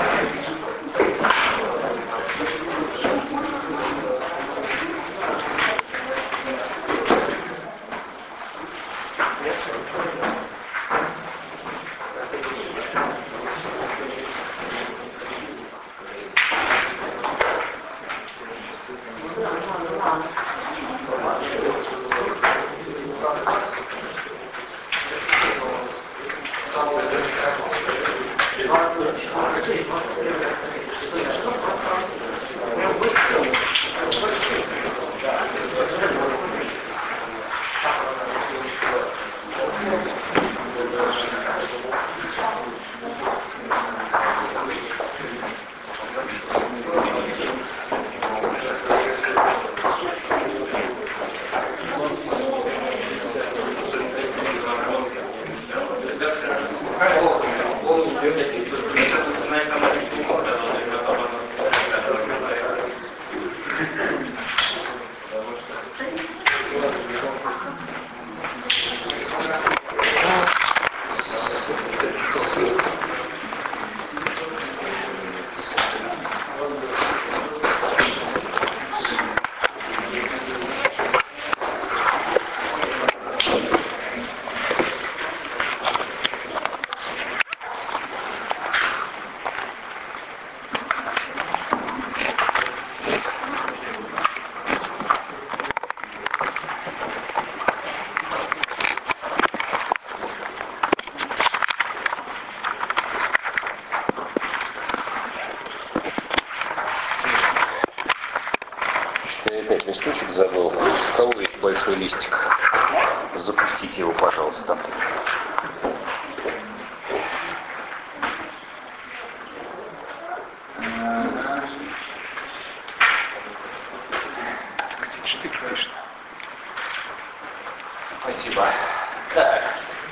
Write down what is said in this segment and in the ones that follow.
Листочек забыл. У кого есть большой листик? Запустите его, пожалуйста. Спасибо. Так.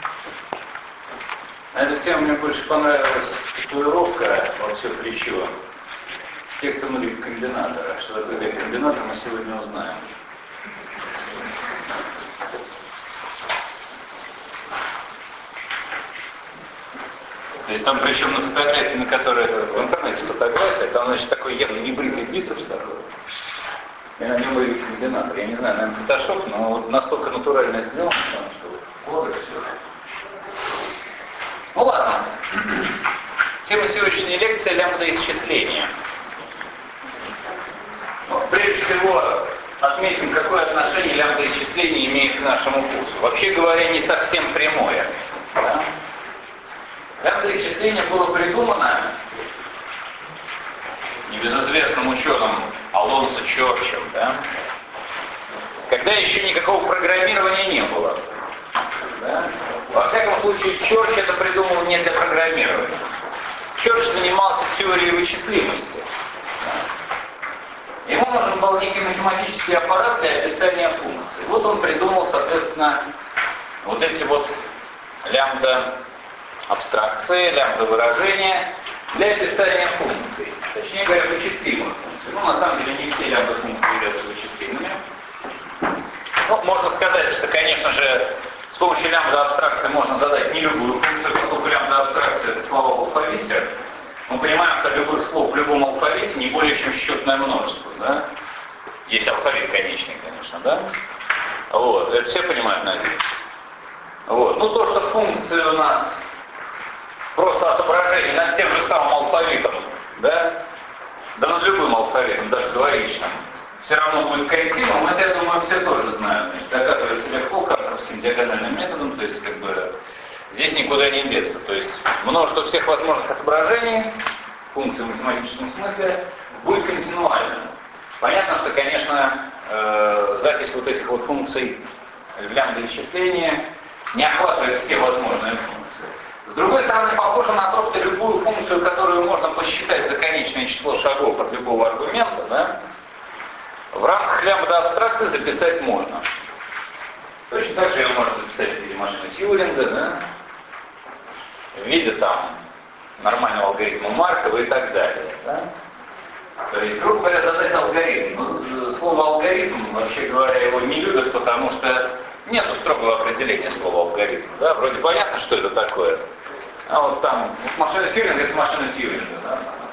На эту тему мне больше понравилась татуировка во все плечо. Текстом рекомбинатора. Что такое рекомбинатор, мы сегодня узнаем. То есть там, причем на фотографии, на которой это в интернете фотография, там, значит, такой явно небритый бицепс такой. И на нем и рекомбинатор. Я не знаю, наверное, фотошоп, но вот настолько натурально сделано, что вот все. Ну ладно. Тема сегодняшней лекции — лямбда-исчисления. Прежде всего, отметим, какое отношение лямбда-исчисление имеет к нашему курсу. Вообще говоря, не совсем прямое. Да? Лямбда-исчисление было придумано небезызвестным ученым Алонсо Чорчем, да? Когда еще никакого программирования не было. Да? Во всяком случае, Чорч это придумал не для программирования. Чорч занимался теорией вычислимости. Ему нужен был некий математический аппарат для описания функций. Вот он придумал, соответственно, вот эти вот лямбда-абстракции, лямбда-выражения для описания функций. Точнее говоря, вычислимых функций. Ну, на самом деле, не все лямбда-функции являются вычислимыми. Ну, можно сказать, что, конечно же, с помощью лямбда-абстракции можно задать не любую функцию, поскольку лямбда-абстракция — это слова в алфавите. Мы понимаем, что любых слов в любом алфавите не более чем счетное множество, да? Есть алфавит конечный, конечно, да? Вот, это все понимают, надеюсь. Вот, ну то, что функции у нас просто отображение над тем же самым алфавитом, да? Да над любым алфавитом, даже двоичным, все равно будет коррективным, это, я думаю, все тоже знают. Значит, доказывается легко картовским диагональным методом, то есть, как бы, здесь никуда не деться. То есть, множество всех возможных отображений, функций в математическом смысле, будет континуальным. Понятно, что, конечно, запись вот этих вот функций в лямбда-исчисления не охватывает все возможные функции. С другой стороны, похоже на то, что любую функцию, которую можно посчитать за конечное число шагов от любого аргумента, да, в рамках лямбда-абстракции записать можно. Точно так же ее можно записать в виде машины Тьюринга, да, в виде там нормального алгоритма Маркова и так далее. Да? То есть, грубо говоря, задать алгоритм. Ну, слово алгоритм, вообще говоря, его не любят, потому что нету строгого определения слова алгоритм. Да? Вроде понятно, что это такое. А вот там машина Тьюринга — это машина Тьюринга. Да?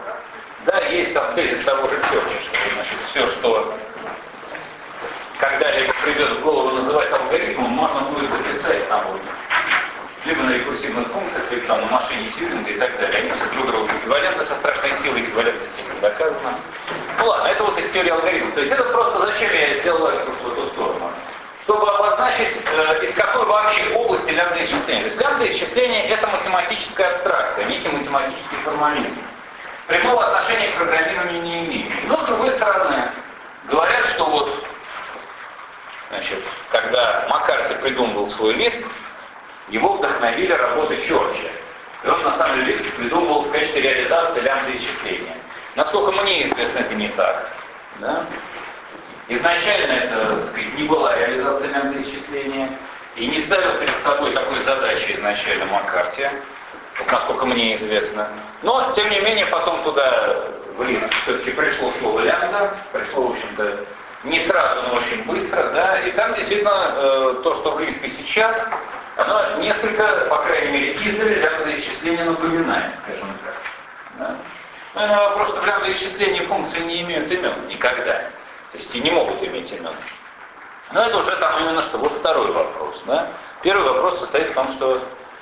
рекурсивных функциях, или там на машине Тьюринга и так далее. Они все друг другу эквивалентны со страшной силой, эквивалентность, естественно, доказана. Ну ладно, это вот из теории алгоритмов. То есть это просто зачем я сделал это в эту сторону? Чтобы обозначить, из какой вообще области лямбда-исчисления. То есть лямбда-исчисление — это математическая абстракция, некий математический формализм. Прямого отношения к программированию не имеющий. Но, с другой стороны, говорят, что вот, значит, когда Маккарти придумывал свой Lisp, его вдохновили работы Чорча. И он, на самом деле, Lisp придумывал в качестве реализации лямбда-исчисления. Насколько мне известно, это не так. Да? Изначально это, так сказать, не была реализация лямбда-исчисления, и не ставил перед собой такой задачи изначально Маккарти, насколько мне известно. Но, тем не менее, потом туда в Lisp все-таки пришло слово лямбда, пришло, в общем-то, не сразу, но очень быстро, да, и там действительно то, что в Lisp сейчас, оно несколько, по крайней мере, издали лямбда-исчисление напоминает, скажем так. Да. Но просто в лямбда-исчислении функции не имеют имен никогда. То есть и не могут иметь имен. Но это уже там именно что. Вот второй вопрос. Да? Первый вопрос состоит в том, что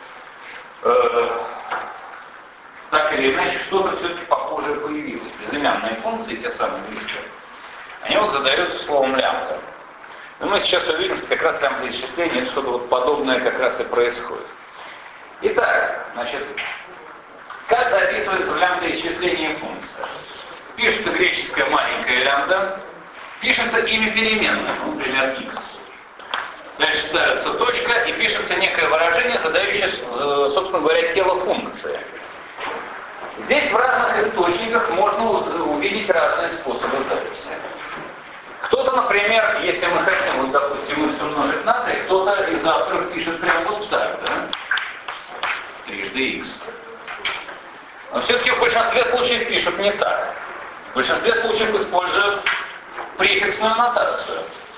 так или иначе что-то все-таки похожее появилось. Безымянные функции, те самые близкие, они вот задаются словом лямбда. Но мы сейчас увидим, что как раз лямбда-исчисление это что-то вот подобное как раз и происходит. Итак, значит, как записывается в лямбда-исчислении функция? Пишется греческая маленькая лямбда, пишется имя переменной, например, x. Дальше ставится точка и пишется некое выражение, задающее, собственно говоря, тело функции. Здесь в разных источниках можно увидеть разные способы записи. Кто-то, например, если мы хотим, вот, допустим, x умножить на 3, кто-то из авторов пишет прямо вот так, да? Трижды x. Но все-таки в большинстве случаев пишут не так. В большинстве случаев используют префиксную нотацию.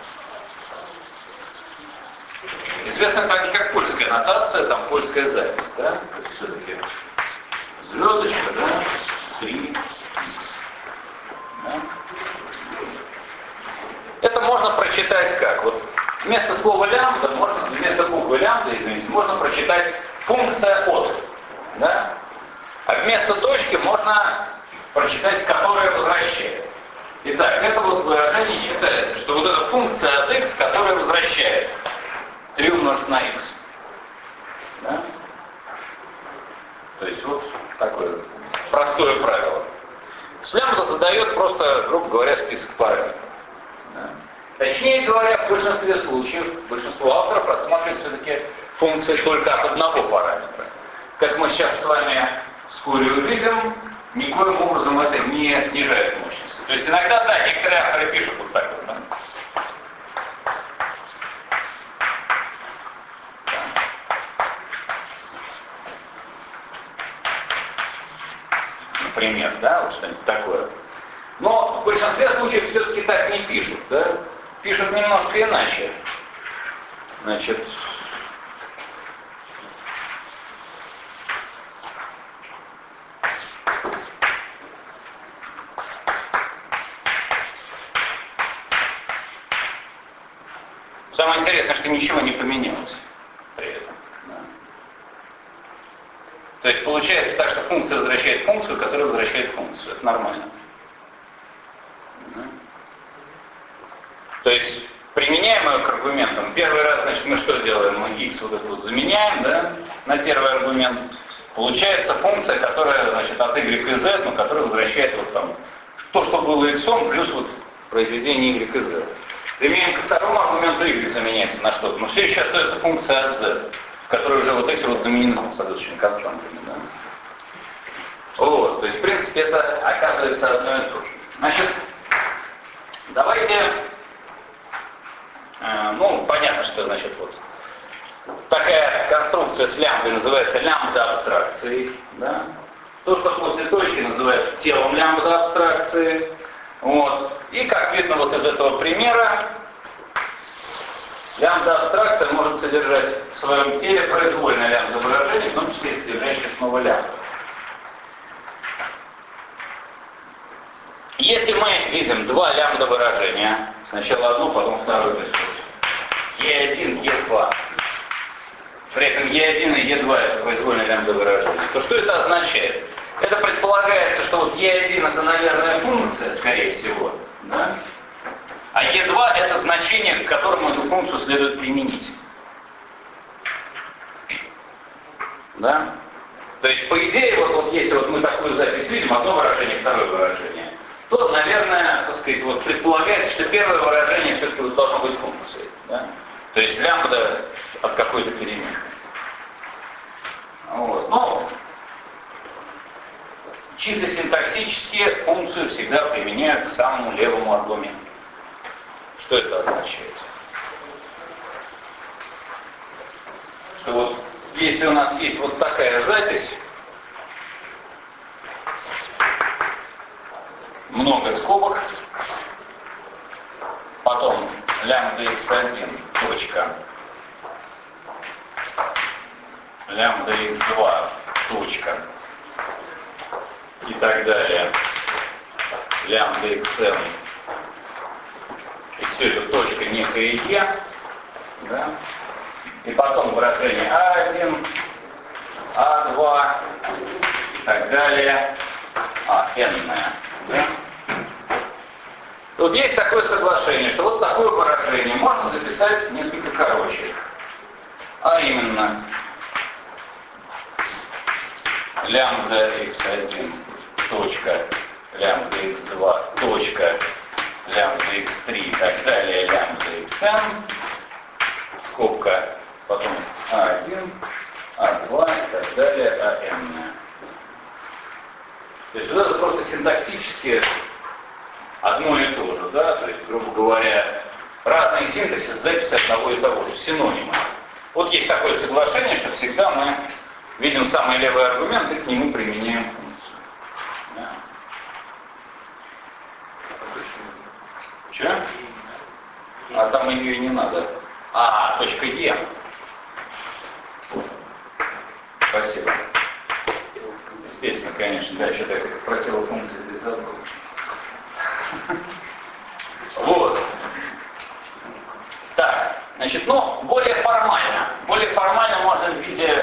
Известно также как польская нотация, там польская запись, да? Все-таки звездочка, да? 3x. Да? Это можно прочитать как? Вот вместо слова лямбда, вместо буквы лямбда, извините, можно прочитать функция от. Да? А вместо точки можно прочитать, которая возвращает. Итак, это вот выражение читается, что вот эта функция от x, которая возвращает 3 умножить на x. Да? То есть вот такое простое правило. Лямбда задает просто, грубо говоря, список параметров. Да? Точнее говоря, в большинстве случаев, большинство авторов рассматривает все-таки функции только от одного параметра. Как мы сейчас с вами вскоре увидим, никоим образом это не снижает мощность. То есть иногда, да, некоторые авторы пишут вот так вот, да? Например, да, вот что-нибудь такое. Но в большинстве случаев все-таки так не пишут, да? Пишут немножко иначе. Значит, самое интересное, что ничего не поменялось при этом. Да. То есть получается так, что функция возвращает функцию, которая возвращает функцию. Это нормально. Да. То есть применяем ее к аргументам. Первый раз, значит, мы что делаем? Мы x вот это вот заменяем, да, на первый аргумент. Получается функция, которая, значит, от y и z, но которая возвращает вот там то, что было x, плюс вот произведение y и z. Применяем ко второму аргументу y заменяется на что-то. Но все еще остается функция от z, в которой уже вот эти вот заменены соответствующими константами. Да? Вот, то есть, в принципе, это оказывается одно и то же. Значит, давайте, ну, понятно, что, значит, вот такая конструкция с лямбдой называется лямбда-абстракцией. Да? То, что после точки называется телом лямбда-абстракции. Вот. И как видно вот из этого примера, лямбда-абстракция может содержать в своем теле произвольное лямбда-выражение, в том числе и содержащее снова лямбда. Если мы видим два лямбда-выражения, сначала одно, потом второе, E1, E2, при этом e1 и e2 это произвольное лямбда выражение, то что это означает? Это предполагается, что вот e1 это, наверное, функция, скорее всего, да? А e2 это значение, к которому эту функцию следует применить. Да? То есть, по идее, вот если вот мы такую запись видим, одно выражение, второе выражение, то, наверное, так сказать, вот предполагается, что первое выражение все-таки вот должно быть функцией. Да? То есть лямбда от какой-то переменной. Вот. Но чисто синтаксически функцию всегда применяют к самому левому аргументу. Что это означает? Что вот если у нас есть вот такая запись, много скобок, потом лямбда x1, точка, лямбда x2, точка, и так далее, лямбда xn, и все это точка некая e, да? И потом выражение А1, А2 и так далее, АН. Да? Тут есть такое соглашение, что вот такое выражение можно записать несколько короче. А именно лямбда x1, точка, лямбда x2, точка, лямбда x3 и так далее, лямбда xn, скобка, потом А1, А2 и так далее, АН. То есть вот это просто синтаксически одно и то же, да, то есть, грубо говоря, разный синтаксис записи одного и того же, синонимы. Вот есть такое соглашение, что всегда мы видим самый левый аргумент и к нему применяем функцию. Да. Че? А там ее и не надо. А, точка Е. Спасибо. Естественно, конечно, да, что-то как противофункции ты забыл. Вот. Так, значит, ну, более формально можно в виде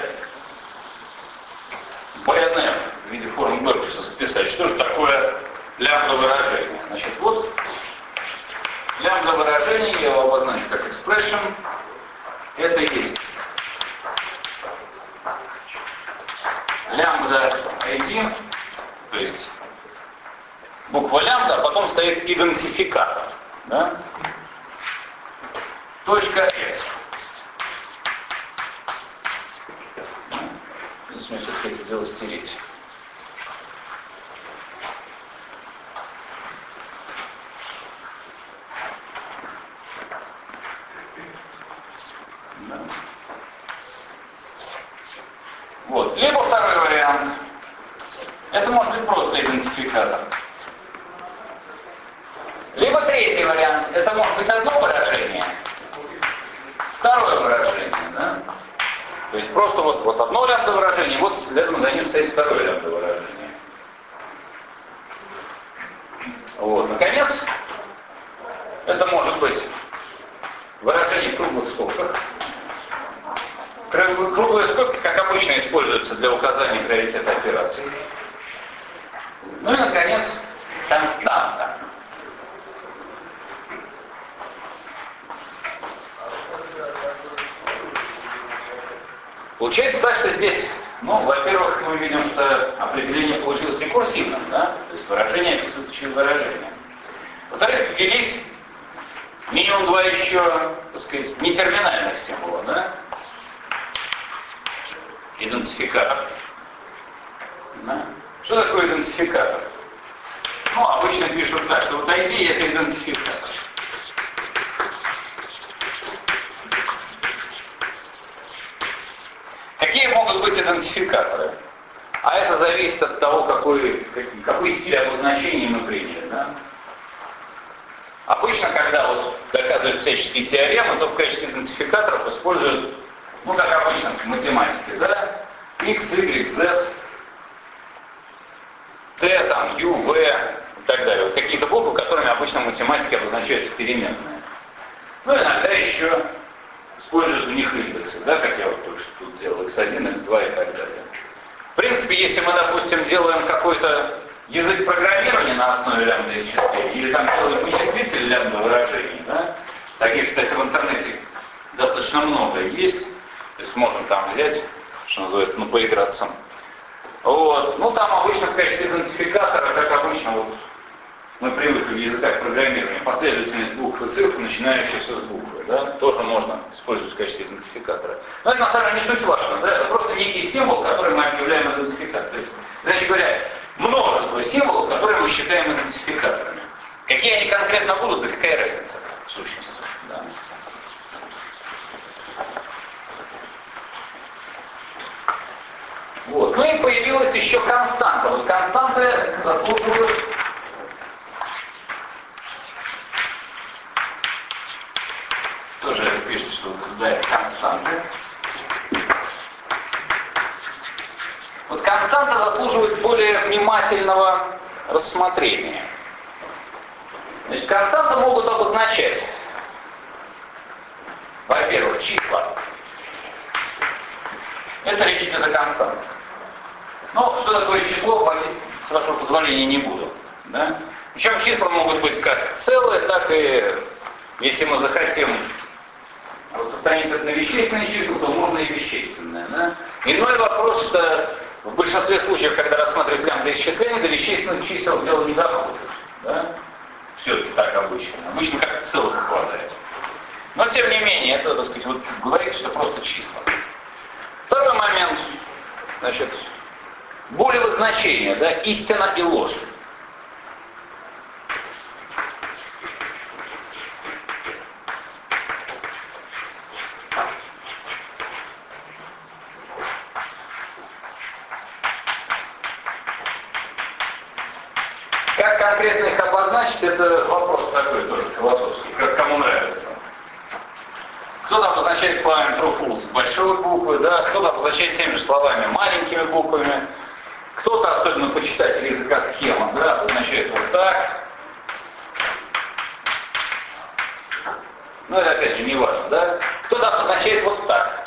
BNF, в виде формы Беркуса записать. Что же такое лямбда выражение? Значит, вот лямбда выражение, я его обозначу как expression, это есть лямбда ID, то есть буква лямбда, а потом стоит идентификатор, да? Точка S. Здесь мне все-таки это дело стереть. Да. Вот. Либо второй вариант. Это может быть просто идентификатор. Либо третий вариант. Это может быть одно выражение. Второе выражение, да? То есть просто вот одно лямбда выражение, вот следом за ним стоит второе лямбда выражение. Вот. Наконец, это может быть выражение в круглых скобках. Круглые скобки, как обычно, используются для указания приоритета операций. Ну и, наконец, константа. Получается так, что здесь, ну, во-первых, мы видим, что определение получилось рекурсивным, да? То есть выражение описывает через выражение. Во-вторых, ввелись минимум два еще, так сказать, нетерминальных символа, да? Идентификатор. Да? Что такое идентификатор? Ну, обычно пишут так, что вот ID это идентификатор. Какие могут быть идентификаторы? А это зависит от того, какой стиль обозначения мы приняли. Да? Обычно, когда вот доказывают всяческие теоремы, то в качестве идентификаторов используют, ну, как обычно в математике, да? X, Y, Z, T, там, U, V и так далее. Вот какие-то буквы, которыми обычно в математике обозначаются переменные. Ну, иногда еще используют у них индексы, да, как я вот только что тут делал, x1, x2 и так далее. В принципе, если мы, допустим, делаем какой-то язык программирования на основе лямбда-исчислений, или там делаем вычислитель лямбда-выражений, да, таких, кстати, в интернете достаточно много есть, то есть можем там взять, что называется, ну, поиграться. Вот. Ну, там обычно в качестве идентификатора, как обычно, вот, мы привыкли в языках программирования, последовательность букв и цифр, начинающихся с буквы, да, тоже можно использовать в качестве идентификатора. Но это на самом деле не суть важно, да, это просто некий символ, который мы объявляем идентификатором. То есть, иначе говоря, множество символов, которые мы считаем идентификаторами. Какие они конкретно будут, да какая разница в сущности. Да. Вот. Ну и появилась еще константа. Вот константы заслуживают тоже пишется, что да, константы. Вот константа заслуживает более внимательного рассмотрения. Значит, константы могут обозначать, во-первых, числа. Это речь идет о константах. Но что такое число, с вашего позволения, не буду. Да? Причем числа могут быть как целые, так и, если мы захотим распространить это на вещественные числа, то можно и вещественное. Да? Иной вопрос, что в большинстве случаев, когда рассматривают лямбда-исчисления, до вещественных чисел дело не доходит. Да? Все-таки так обычно. Обычно как целых хватает. Но тем не менее, это, так сказать, вот говорится, что просто числа. Второй момент, значит, более значение, да, истина и ложь. Как конкретно их обозначить, это вопрос такой тоже философский, как кому нравится. Кто-то обозначает словами true false с большой буквы, да, кто-то обозначает теми же словами маленькими буквами, кто-то, особенно почитатель языка схема, да, обозначает вот так. Ну, это опять же не важно, да. Кто-то обозначает вот так.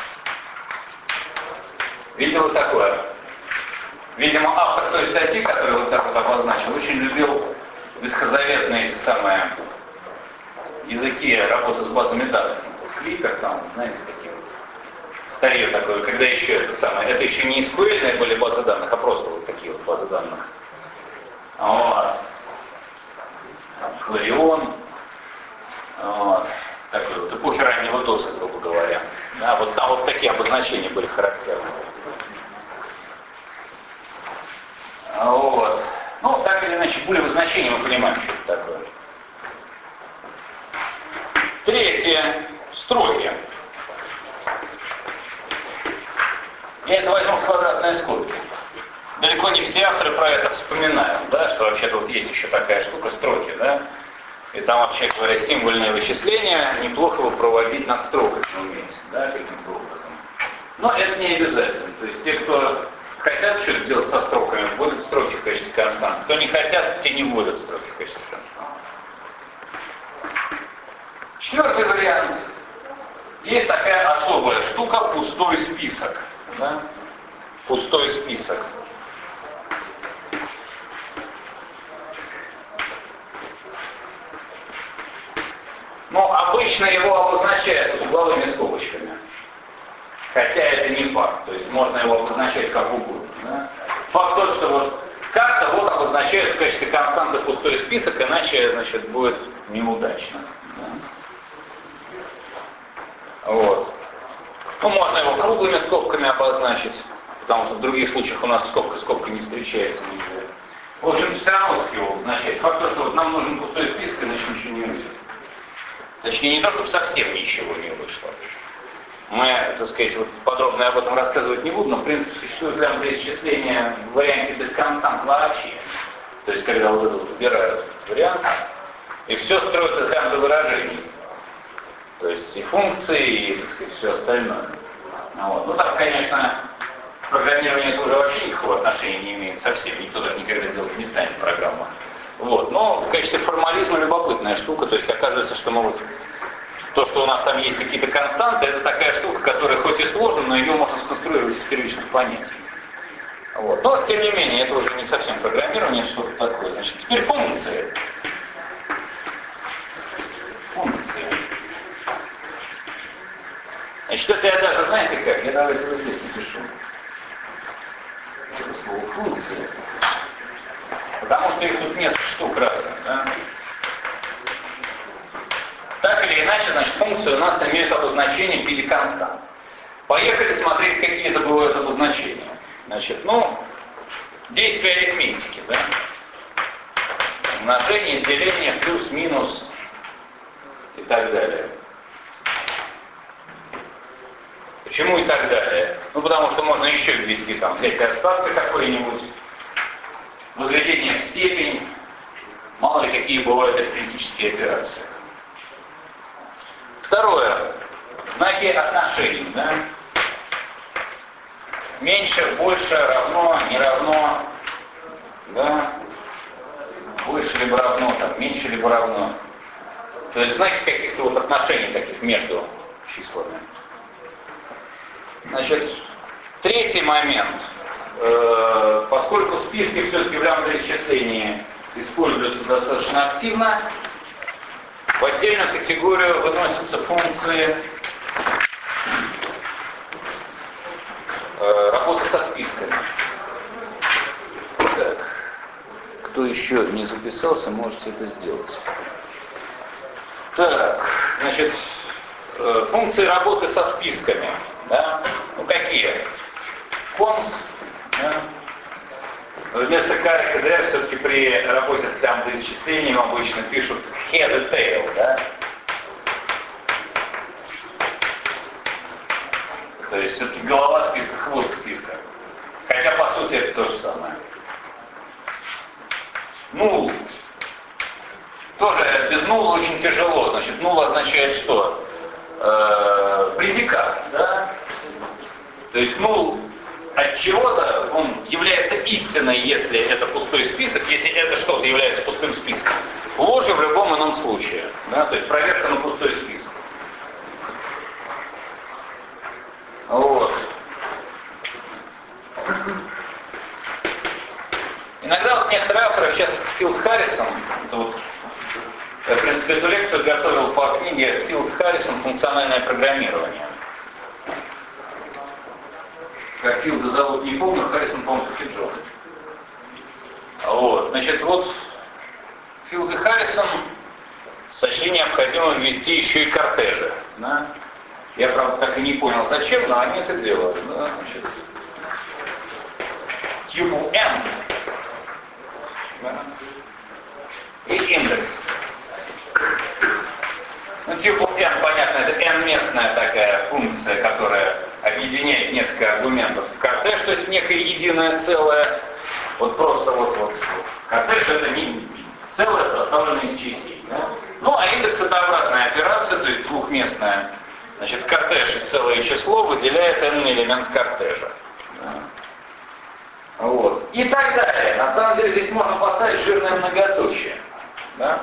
Видел такое? Видимо, автор той статьи, которую вот так вот обозначил, очень любил ветхозаветные эти самые языки работы с базами данных. Кликер там, знаете, такие вот. Старье такое, когда еще это еще не SQL были базы данных, а просто вот такие вот базы данных. Вот. Кларион. Вот. Такой вот эпохи раннего ДОСа, грубо говоря. Да, вот там вот такие обозначения были характерны. Вот. Ну, так или иначе, более обозначения мы понимаем, что это такое. Третье. Строки. Я это возьму в квадратные скобки. Далеко не все авторы про это вспоминают, да, что вообще-то вот есть еще такая штука, строки, да, и там, вообще говоря, символьное вычисление, неплохо его проводить над строками уметь, да, каким-то образом. Но это не обязательно. То есть те, кто хотят что-то делать со строками, вводят строки в качестве констант. Кто не хотят, те не вводят строки в качестве констант. Четвертый вариант. Есть такая особая штука, пустой список. Да? Пустой список. Но обычно его обозначают угловыми скобочками. Хотя это не факт. То есть можно его обозначать как угодно. Да? Факт тот, что вот как-то вот обозначают в качестве константы пустой список, иначе, значит, будет неудачно. Да? Вот. Ну, можно его круглыми скобками обозначить, потому что в других случаях у нас скобка не встречается нигде. В общем, все равно так его обозначать. Факт то, что вот нам нужен пустой список, иначе ничего не выйдет. Точнее, не то, чтобы совсем ничего не вышло. Мы, так сказать, вот подробно об этом рассказывать не буду, но в принципе существует лямбда-исчисление в варианте без констант вообще. То есть, когда вот этот убирают вариант, и все строят из лямбда-выражений. То есть и функции, и, так сказать, все остальное. Вот. Ну там, конечно, программирование это уже вообще никакого отношения не имеет совсем. Никто так никогда делать не станет в программах. Вот. Но в качестве формализма любопытная штука. То есть оказывается, что мы вот то, что у нас там есть какие-то константы, это такая штука, которая хоть и сложна, но ее можно сконструировать из первичных понятий. Вот. Но, тем не менее, это уже не совсем программирование, это что-то такое. Значит, теперь функции. Функции. Значит, это я даже, знаете как, я давайте вот здесь напишу. Это слово функции. Потому что их тут несколько штук разных, да? Так или иначе, значит, функции у нас имеют обозначение в виде констант. Поехали смотреть, какие это бывают обозначения. Значит, действия арифметики, да? Умножение, деление, плюс, минус и так далее. Почему и так далее? Потому что можно еще ввести, там, взять остатка какой-нибудь, возведение в степень, мало ли какие бывают арифметические операции. Второе. Знаки отношений, да? Меньше, больше, равно, не равно, да? Больше либо равно, там, меньше либо равно. То есть знаки каких-то вот отношений таких между числами. Значит, третий момент. Поскольку списки все-таки в лямбда-исчислении используются достаточно активно, в отдельную категорию выносятся функции работы со списками. Так, кто еще не записался, можете это сделать. Так, значит, функции работы со списками. Да? Какие? Const, да? Вместо car и kdr все-таки при работе с лямбда-исчислением обычно пишут head и tail, да? То есть все-таки голова списка, хвост списка. Хотя по сути это то же самое. Null. Тоже без null очень тяжело. Значит, null означает что? Предикат, да? То есть null от чего-то, он является истиной, если это пустой список, если это что-то является пустым списком. Ложью в любом ином случае. Да? То есть проверка на пустой список. Вот. Иногда вот некоторые авторы, в частности Филд Харрисон, это вот, я, в принципе, эту лекцию готовил по книге Филд Харрисон «Функциональное программирование». Как Филда зовут, не помню, Харрисон, по-моему, таки Джон. Вот. Значит, вот Филд и Харрисон сочли необходимо ввести еще и кортежи. Да? Я, правда, так и не понял, зачем, но они это делают. Да? Значит, tuple n, да? И индекс. Tuple n, понятно, это n-местная такая функция, которая объединяет несколько аргументов в кортеж, то есть некое единое целое. Вот просто вот. Кортеж это не целое, составленное из частей. Да? А индекс это обратная операция, то есть двухместная. Значит, кортеж и целое число выделяет n элемент кортежа. Да? Вот. И так далее. На самом деле здесь можно поставить жирное многоточие. Да?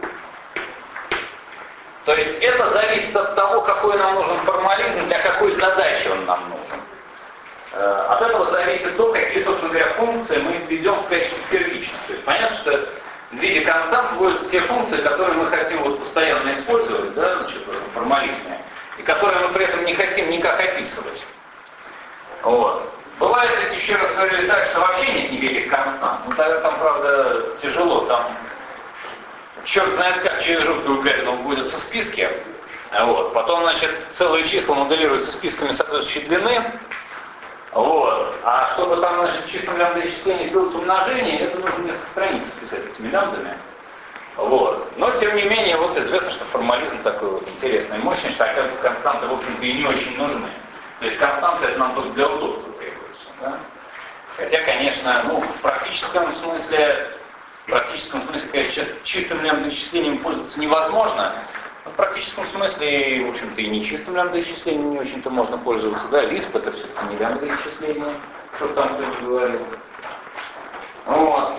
То есть это зависит от того, какой нам нужен формализм, для какой задачи он нам нужен. От этого зависит то, какие, собственно говоря, функции мы введем в качестве первичных. То есть понятно, что в виде констант будут те функции, которые мы хотим вот постоянно использовать, да, значит, в формализме, и которые мы при этом не хотим никак описывать. Вот. Бывает, ведь еще раз говорили так, что вообще нет никаких констант. Тогда там, правда, тяжело, там черт знает как через жуткую гадину вводятся списки. Вот. Потом, значит, целые числа моделируются списками соответствующей длины. Вот. А чтобы там, значит, в чистом лямбда-исчислении сделать умножение, это нужно несколько страниц писать этими лямбдами. Вот. Но, тем не менее, вот известно, что формализм такой вот интересный и мощный, что, оказывается, константы, в общем-то, и не очень нужны. То есть константы это нам только для удобства требуется. Да? Хотя, конечно, в практическом смысле, конечно, чистым лямбда-исчислением пользоваться невозможно. Но в практическом смысле, в общем-то, и не чистым лямбда-исчислением не очень-то можно пользоваться. Да, Lisp это все-таки не лямбда-исчисление, что там кто не говорил. Вот.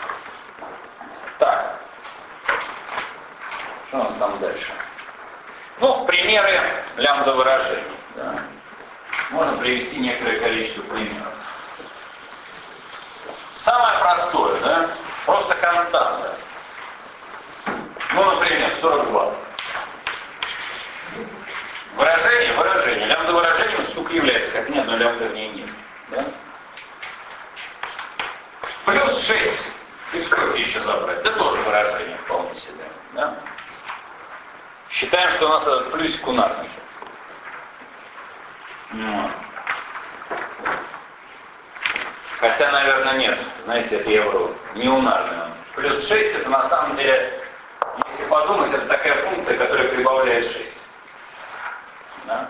Так. Что у нас там дальше? Ну, примеры лямбда выражений. Да. Можно привести некоторое количество примеров. Самое простое, да, просто константа. Ну, например, 42. Выражение. Лямбда выражением штука является, хотя ни одной лямбды в ней нет. Да? Плюс 6. И сколько еще забрать? Да тоже выражение вполне себе. Да? Считаем, что у нас этот плюсик унарный. Хотя, наверное, нет. Знаете, это я вру. Не унарный он. Плюс 6 это на самом деле, если подумать, это такая функция, которая прибавляет 6. Да?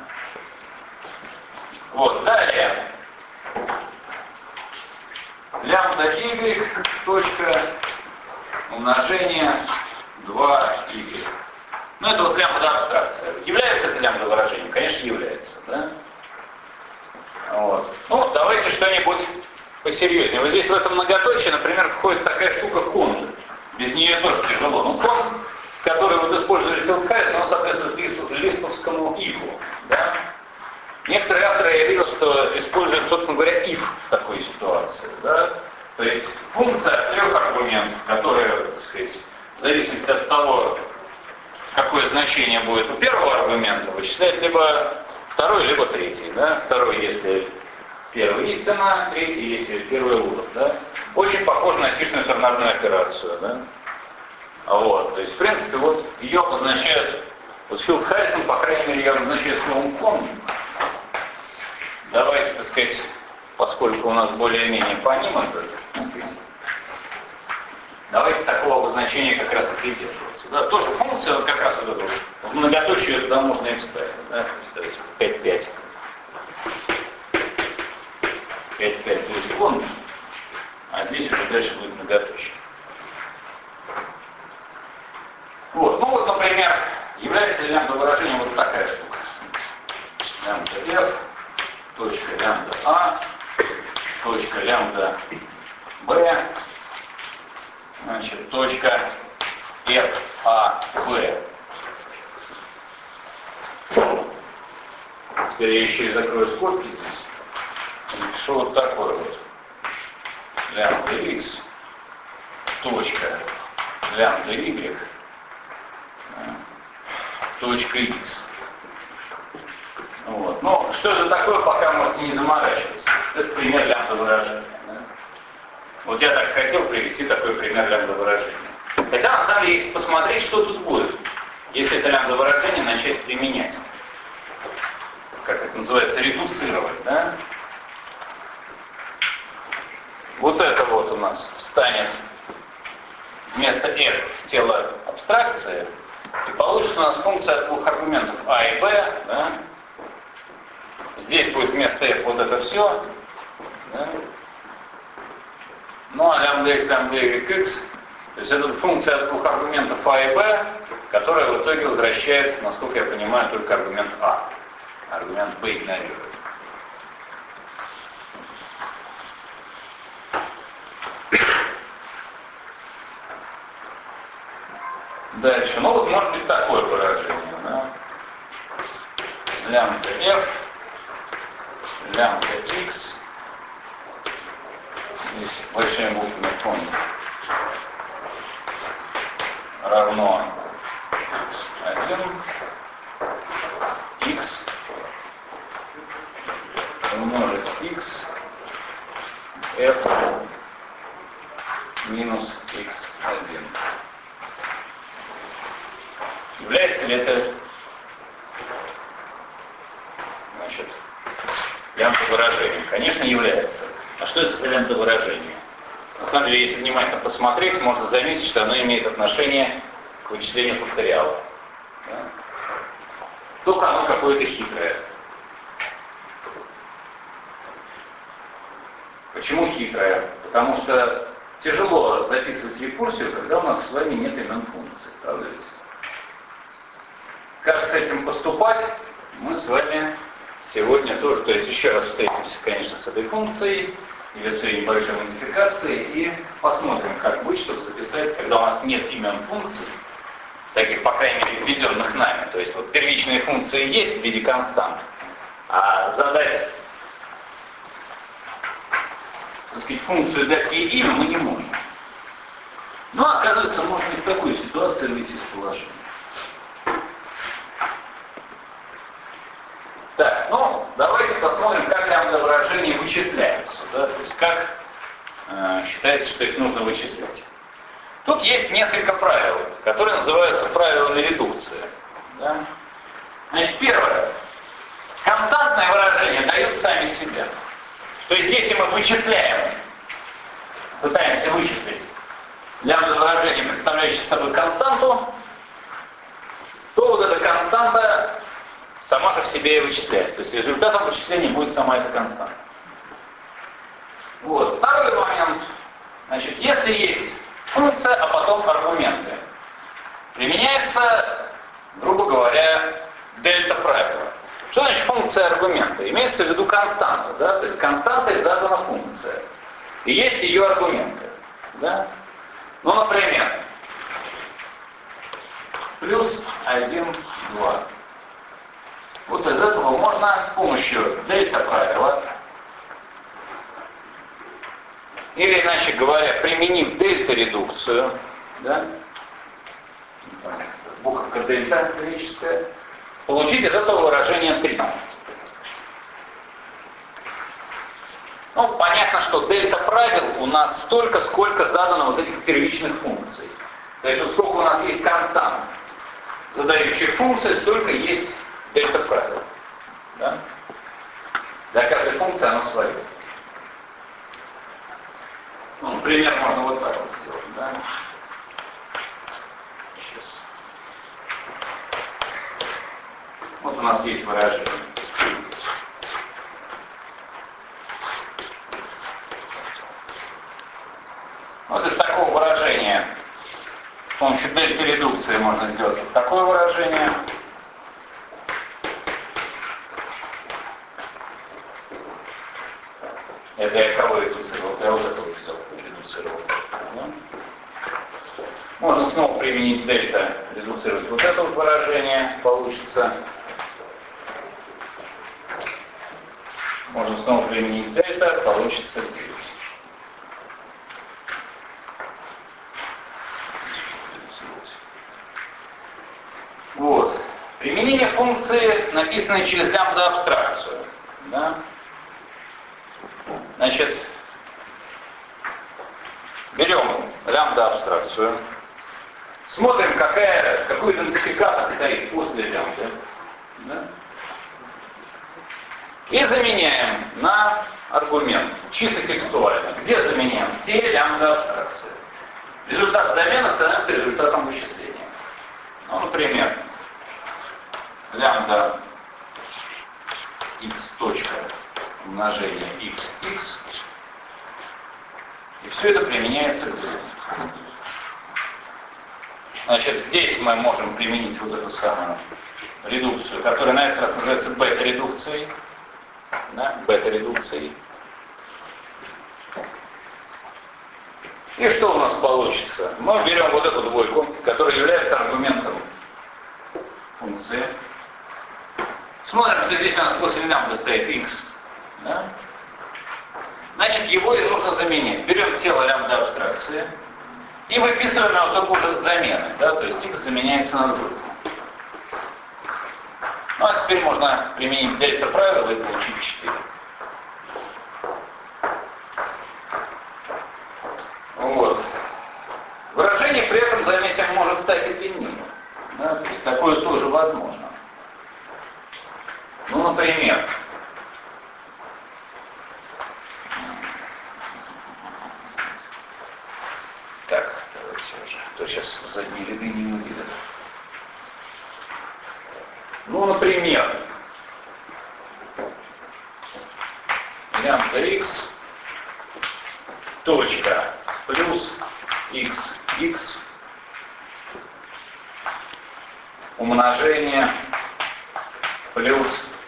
Вот, далее. Лямбда y, точка, умножение 2y. Ну, это вот лямбда абстракция. Является это лямбда выражением? Конечно, является. Да? Вот. Ну, давайте что-нибудь посерьезнее. Вот здесь в этом многоточии, например, входит такая штука конт. Без нее тоже тяжело. Ну, конт, который вот использовали Филдхайс, он соответствует лисповскому ифу. Да? Некоторые авторы, я видел, что используют, собственно говоря, if в такой ситуации. Да? То есть функция трех аргументов, которая, так сказать, в зависимости от того, какое значение будет у первого аргумента, вычисляет либо второй, либо третий. Да? Второй, если первый истина, третий, если первый урок. Да? Очень похоже на сишную тернарную операцию. Да? Вот. То есть, в принципе, вот ее обозначают, вот Филдхайсен, по крайней мере, ее обозначает словом «кон». Давайте, так сказать, поскольку у нас более-менее понятно, так сказать, давайте такого обозначения как раз и придерживаться. Да? Тоже функция, вот как раз вот эту, в многоточие туда можно и вставить. Да? То есть 5,5. 5,5 то есть кон, а здесь уже дальше будет многоточие. Вот. Ну вот, например, является ли лямбда выражением вот такая штука. Лямбда f, точка лямбда а, точка лямбда b, значит, точка f a b. Теперь я еще и закрою скобки здесь. И напишу вот такой вот. Лямбда x, точка лямбда y, точка x. Вот. Ну, что это такое, пока можете не заморачиваться. Это пример лямбда выражения. Да? Вот я так хотел привести такой пример лямбда выражения. Хотя, на самом деле, если посмотреть, что тут будет, если это лямбда выражение начать применять. Как это называется, редуцировать, да? Вот это вот у нас станет вместо f тело абстракции, и получится у нас функция от двух аргументов а и b, да? Здесь будет вместо f вот это все, да? Ну а лямбда x, лямбда y, x, то есть это функция от двух аргументов а и b, которая в итоге возвращается, насколько я понимаю, только аргумент а. Аргумент b игнорирует. Дальше. Ну вот может быть такое выражение. Да? Лямбда f, лямбда x, здесь большими буквами помню, равно x1, x умножить x, f минус x1. Является ли это, значит, лямбда выражением? Конечно, является. А что это за лямбда выражение? На самом деле, если внимательно посмотреть, можно заметить, что оно имеет отношение к вычислению факториала. Да? Только оно какое-то хитрое. Почему хитрое? Потому что тяжело записывать рекурсию, когда у нас с вами нет имен функций. Правда ведь? Как с этим поступать, мы с вами сегодня тоже, то есть еще раз встретимся, конечно, с этой функцией, или с ее небольшой модификацией, и посмотрим, как быть, чтобы записать, когда у нас нет имен функций, таких, по крайней мере, введенных нами. То есть вот первичные функции есть в виде констант, а задать, так сказать, функцию, дать ей имя мы не можем. Но, оказывается, можно и в такой ситуации выйти из положения. Так, ну, давайте посмотрим, как лямбда-выражения вычисляются. Да? То есть, как считается, что их нужно вычислять. Тут есть несколько правил, которые называются правилами редукции. Да? Значит, первое. Константные выражения дают сами себя. То есть, если мы вычисляем, пытаемся вычислить лямбда-выражение, представляющее собой константу, то вот эта константа сама же в себе и вычисляется. То есть результатом вычисления будет сама эта константа. Вот. Второй момент. Значит, если есть функция, а потом аргументы, применяется, грубо говоря, дельта-правило. Что значит функция аргумента? Имеется в виду константа. Да? То есть константой задана функция. И есть ее аргументы. Да? Ну, например, плюс 1, 2. Вот из этого можно с помощью дельта-правила, или, иначе говоря, применив дельта-редукцию, да, буковка дельта греческая, получить из этого выражения 3. Ну, понятно, что дельта-правил у нас столько, сколько задано вот этих первичных функций. То есть вот сколько у нас есть констант, задающих функции, столько есть дельта-правило. Да? Для каждой функции оно свое. Ну, например, можно вот так вот сделать. Да? Сейчас. Вот у нас есть выражение. Вот из такого выражения с помощью дельта-редукции можно сделать вот такое выражение. Это я кого редуцировал? Я вот это вот взял, редуцировал. Да? Можно снова применить дельта, редуцировать вот это вот выражение, получится. Можно снова применить дельта, получится 9. Вот. Применение функции, написанной через лямбда-абстракцию. Да? Значит, берем лямбда-абстракцию, смотрим, какой идентификатор стоит после лямбды, да? И заменяем на аргумент, чисто текстуально. Где заменяем? В теле лямбда-абстракции. Результат замены становится результатом вычисления. Ну, например, лямбда x точка умножение x. И все это применяется к Z. Значит, здесь мы можем применить вот эту самую редукцию, которая на этот раз называется бета-редукцией. Да? Бета-редукцией. И что у нас получится? Мы берем вот эту двойку, которая является аргументом функции. Смотрим, что здесь у нас после лямбда стоит x. Да? Значит, его и нужно заменить. Берем тело лямбда-абстракции и выписываем его только уже с заменой. Да? То есть x заменяется на двойку. Ну а теперь можно применить дельта-правило и получить 4. Вот. Выражение при этом, заметим, может стать и длиннее. Да? То есть такое тоже возможно. Ну, например, так, давайте уже, а то сейчас задние ряды не увидят. Ну, например, лямбда x точка плюс x умножение плюс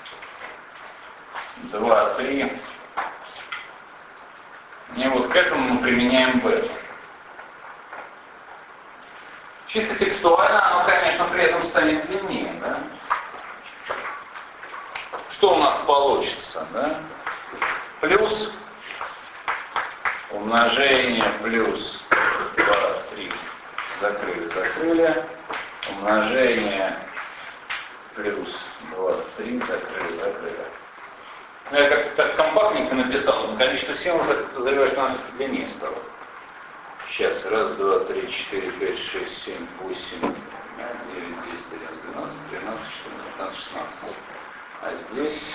2, 3. И вот к этому мы применяем бету. Чисто текстуально оно, конечно, при этом станет длиннее, да? Что у нас получится, да? Плюс умножение плюс 2, 3, закрыли, умножение плюс 2, 3, закрыли. Ну, я как-то так компактненько написал, но количество символов заливаешь нам длиннее стало. Сейчас, 1, 2, 3, 4, 5, 6, 7, 8, 9, 10, 11, 12, 13, 14, 15, 16. А здесь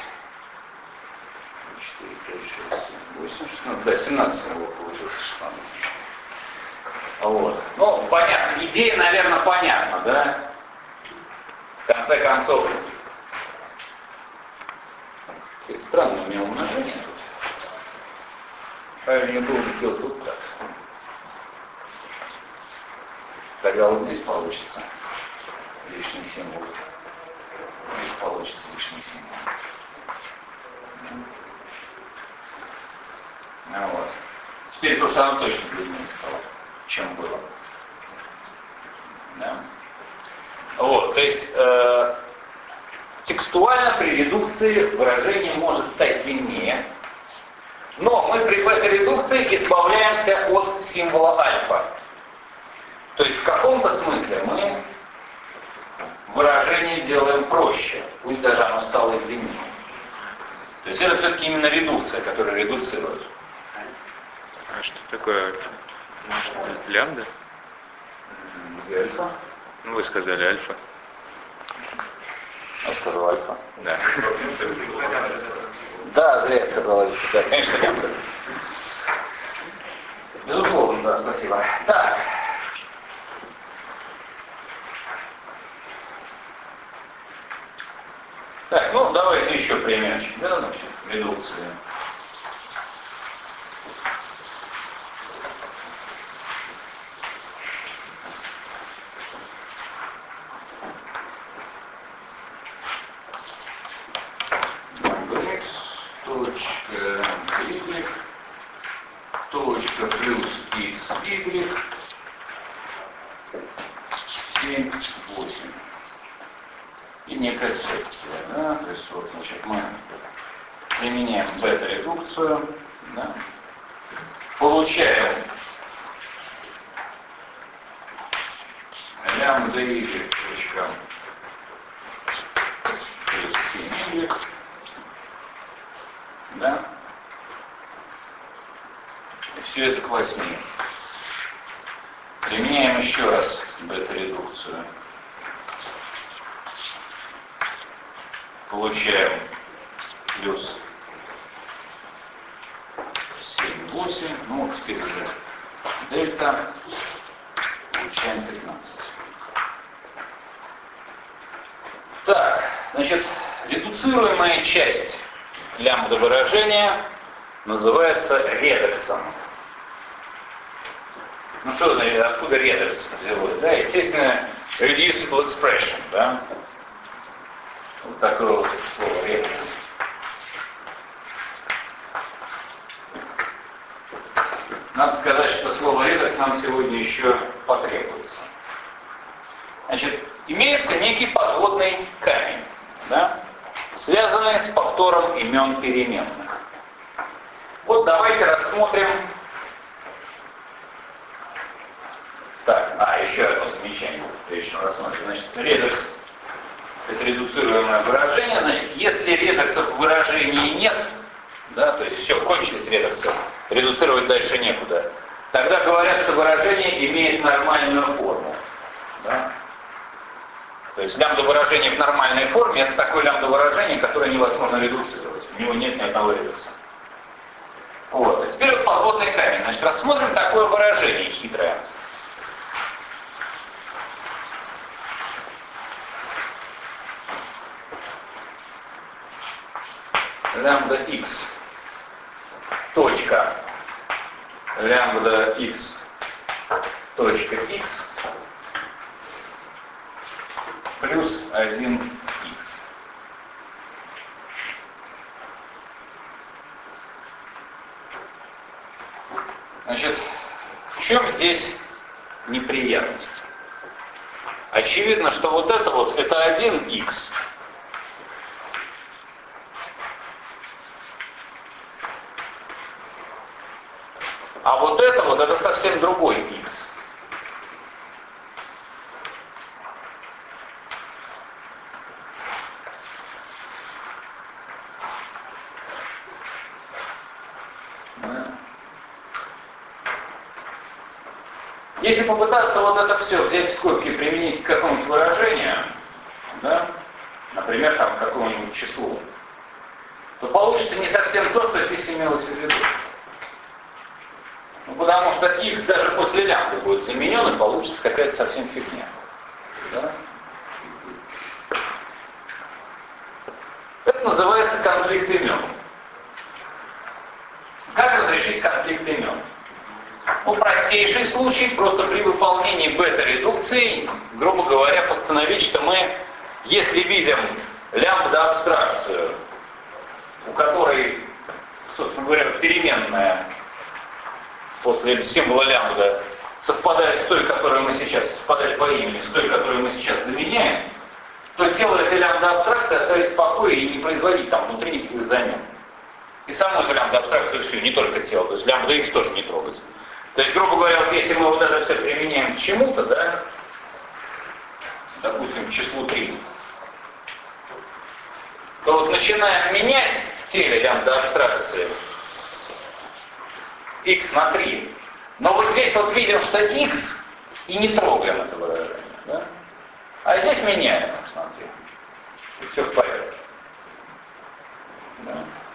4, 5, 6, 7, 8, 16. Да, 17 символов получилось, 16. Вот. Ну, понятно. Идея, наверное, понятна, да? В конце концов, это странное у меня умножение тут. Правильнее было бы сделать вот так. Тогда вот здесь получится лишний символ. Здесь получится лишний символ. Ну вот. Теперь то, что оно точно длиннее стало, чем было. Да. Вот, то есть текстуально при редукции выражение может стать длиннее, но мы при этой редукции избавляемся от символа альфа. То есть в каком-то смысле мы выражение делаем проще, пусть даже оно стало и длиннее. То есть это все-таки именно редукция, которая редуцирует. А что такое альфа? Лямбда? Где альфа? Ну, вы сказали альфа. Я сказал альфа. Да. Да, зря я сказал альфа. Да, конечно, лямбда. Безусловно, да, спасибо. Так. Так, ну давайте еще примерчик, да, значит, редукции. Точка плюс x, y, 7, 8. И некое следствие, да, то есть вот, значит, мы применяем бета-редукцию, да, получаем лямбда y точка плюс 7y, да, и все это к 8. Применяем еще раз бета-редукцию. Получаем плюс 7, 8, ну теперь уже дельта, получаем 15. Так, значит, редуцируемая часть лямбда выражения называется редексом. Ну что, откуда редекс взялось? Да, естественно, reducible expression, да? Вот такое вот слово редекс. Надо сказать, что слово редекс нам сегодня еще потребуется. Значит, имеется некий подводный камень, да, связанный с повтором имен переменных. Вот давайте рассмотрим. Так, еще одно замечание, прежде чем рассмотрим. Значит, редекс — это редуцируемое выражение. Значит, если редексов в выражении нет, да, то есть все, кончились редексы, редуцировать дальше некуда, тогда говорят, что выражение имеет нормальную форму. Да? То есть лямбда-выражение в нормальной форме — это такое лямбда-выражение, которое невозможно редуцировать. У него нет ни одного редекса. Вот. А теперь вот подводный камень. Значит, рассмотрим такое выражение хитрое. Лямбда x точка лямбда x точка x плюс 1x. Значит, в чем здесь неприятность? очевидно, что вот это 1х. А вот это совсем другой x. Если попытаться вот это все взять в скобки и применить к какому-нибудь выражению, да, например, там, к какому-нибудь числу, то получится не совсем то, что здесь имелось в виду. Ну, потому что x даже после лямбды будет заменен, и получится какая-то совсем фигня. Да? Это называется конфликт имен. Как разрешить конфликт имен? Ну, простейший случай, просто при выполнении бета-редукции, грубо говоря, постановить, что мы, если видим лямбда-абстракцию, у которой, собственно говоря, переменная после символа лямбда совпадает с той, которую мы сейчас, совпадает по имени, с той, которую мы сейчас заменяем, то тело этой лямбда-абстракции оставить в покое и не производить там внутри никаких замен. И саму эту лямбда-абстракцию всю, не только тело, то есть лямбда x тоже не трогать. То есть, грубо говоря, вот если мы вот это все применяем к чему-то, да, допустим, к числу 3, то вот начинаем менять в теле лямбда-абстракции x на 3. Но вот здесь вот видим, что x и не трогаем это выражение, да? А здесь меняем x на 3. И все в порядке. Да?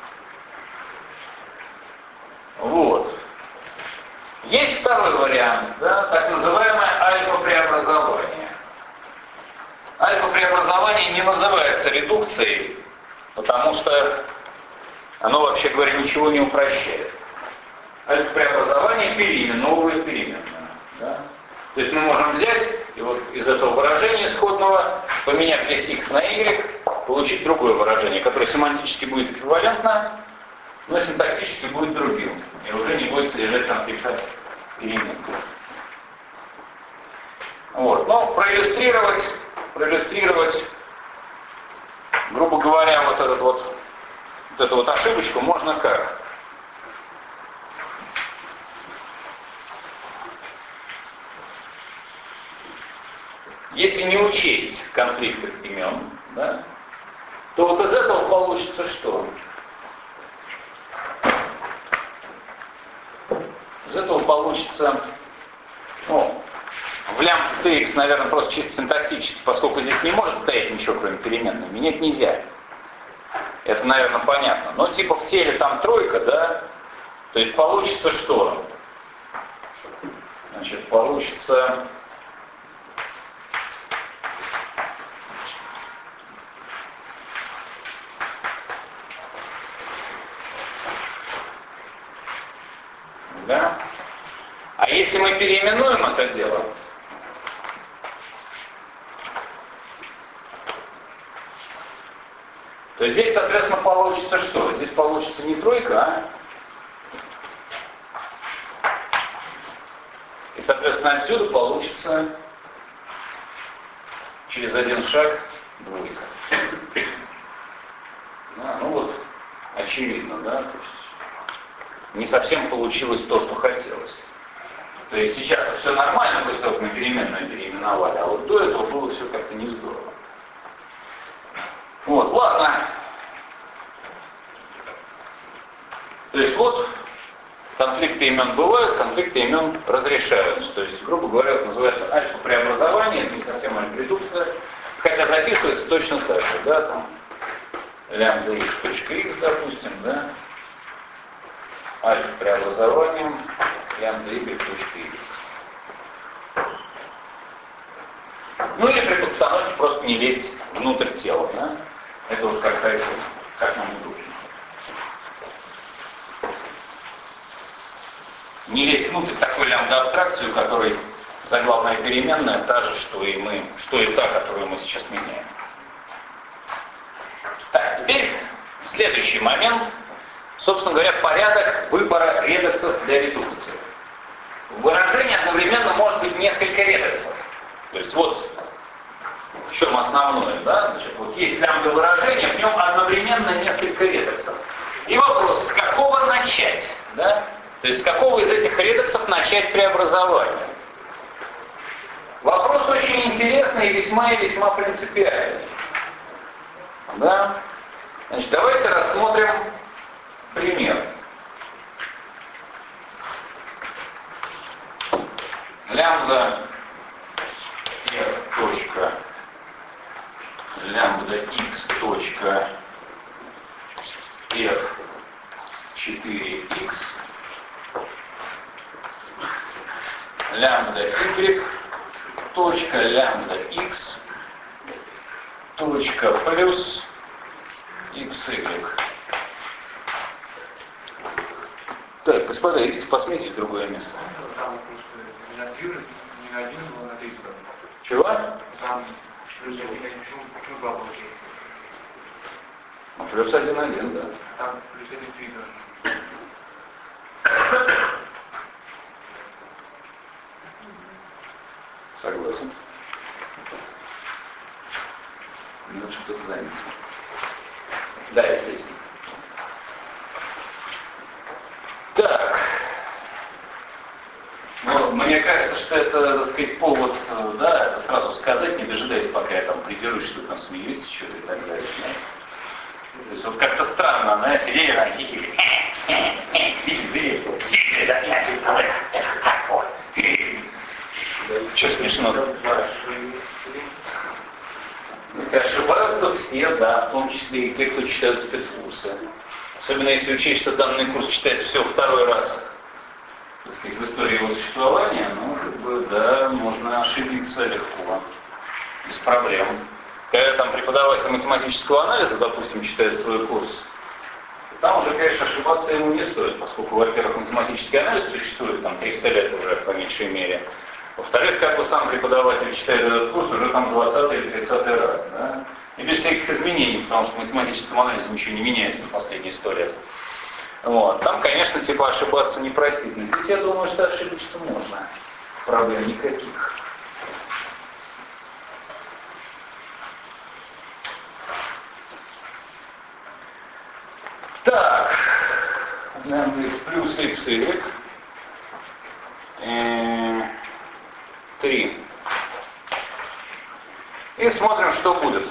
Вот. Есть второй вариант, да, так называемое альфа-преобразование. Альфа-преобразование не называется редукцией, потому что оно, вообще говоря, ничего не упрощает. Альфа-преобразование переименовывает переменную. Да? То есть мы можем взять и вот из этого выражения исходного, поменяв здесь x на y, получить другое выражение, которое семантически будет эквивалентно, но синтаксически будет другим. И уже не будет содержать конфликта перемен. Вот. Но проиллюстрировать, грубо говоря, вот эту вот ошибочку можно как? Если не учесть конфликты имен, да, то вот из этого получится что? Из этого получится, ну, в лямбда tx, наверное, просто чисто синтаксически, поскольку здесь не может стоять ничего, кроме переменной, менять нельзя. Это, наверное, понятно. Но типа в теле там тройка, да, то есть получится что? Значит, получится... Да? А если мы переименуем это дело, то здесь, соответственно, получится что? Здесь получится не тройка, а? И, соответственно, отсюда получится через один шаг двойка. Да, ну вот, очевидно, да? То есть не совсем получилось то, что хотелось. То есть сейчас все нормально, после того, как мы переменную переименовали, а вот до этого было все как-то не здорово. Вот, ладно. То есть вот конфликты имен бывают, конфликты имен разрешаются. То есть, грубо говоря, это называется альфа-преобразование, это не совсем альфа-редукция, хотя записывается точно так же, да, там лямбда x.x, допустим, да, альфа-преобразованием лямбда y.y. Ну или при подстановке просто не лезть внутрь тела, да? Это уж как хотим, как нам удобно. Не лезть внутрь такой лямбда-абстракции, у которой заглавная переменная та же, что и та, которую мы сейчас меняем. Так, теперь следующий момент. Собственно говоря, порядок выбора редексов для редукции. В выражении одновременно может быть несколько редексов. То есть вот чем основное, да? Значит, вот есть лямбда выражение, в нем одновременно несколько редексов. И вопрос, с какого начать, да? То есть с какого из этих редексов начать преобразование? Вопрос очень интересный и весьма принципиальный. Да? Значит, давайте рассмотрим пример. Лямбда f точка лямбда x точка f 4x лямбда y точка лямбда x точка плюс xy. Так, господа, идите посмотрите в другое место. Там просто не на один, но на 3 стороны. Чего? Там плюс 1, почему 2 получилось? Ну, плюс 1, да. Там плюс 1, 3 даже. Согласен. Ну, что-то занято. Да, естественно. Так. Ну, мне кажется, что это, так сказать, повод, да, это сразу сказать, не дожидаясь, пока я там придерусь, что там смеетесь, что-то и так далее. Да? То есть вот как-то странно, да, сидели на хихи. Что смешно? Ошибаются все, да, в том числе и те, кто читают спецкурсы. Особенно если учесть, что данный курс читается всего второй раз, так сказать, в истории его существования, ну, как бы, да, можно ошибиться легко, без проблем. Когда там преподаватель математического анализа, допустим, читает свой курс, там уже, конечно, ошибаться ему не стоит, поскольку, во-первых, математический анализ существует там 300 лет уже, по меньшей мере. Во-вторых, как бы сам преподаватель читает этот курс уже там 20 или 30 раз, да? И без всяких изменений, потому что в математическом анализе ничего не меняется за последние 100 лет. Вот. Там, конечно, типа ошибаться непростительно. Здесь, я думаю, что ошибиться можно. Проблем никаких. Так, нам есть плюс x, y, 3. И смотрим, что будет.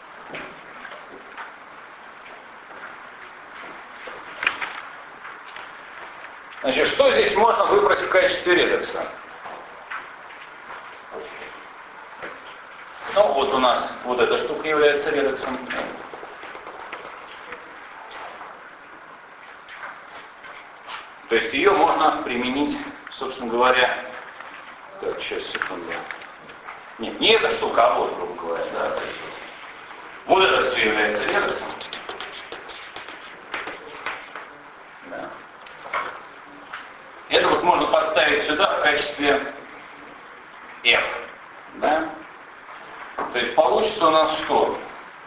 Значит, что здесь можно выбрать в качестве редекса? Ну, вот у нас вот эта штука является редексом. То есть ее можно применить, собственно говоря, так, сейчас, секунду. Нет, не эта штука, а вот, грубо говоря, да. Вот это все является редексом. Да. Это вот можно подставить сюда в качестве f. Да? То есть получится у нас что?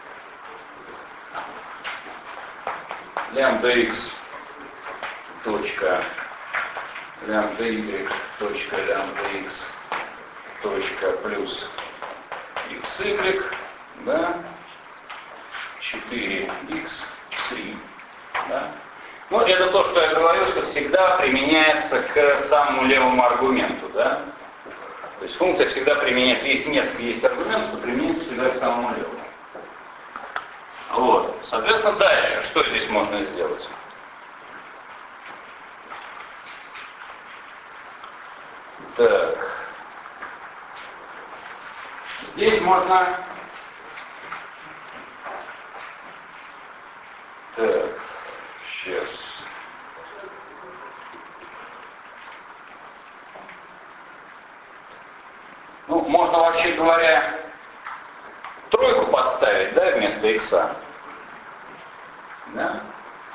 Лямбда x точка лямбда y точка лямбда x точка плюс xy, да, 4x3, да. Ну, это то, что я говорил, что всегда применяется к самому левому аргументу, да. То есть функция всегда применяется, если несколько есть аргументов, то применяется всегда к самому левому. Вот. Соответственно, дальше, что здесь можно сделать? Так. Здесь можно... Так, сейчас. Ну, можно, вообще говоря, тройку подставить, да, вместо икса. Да?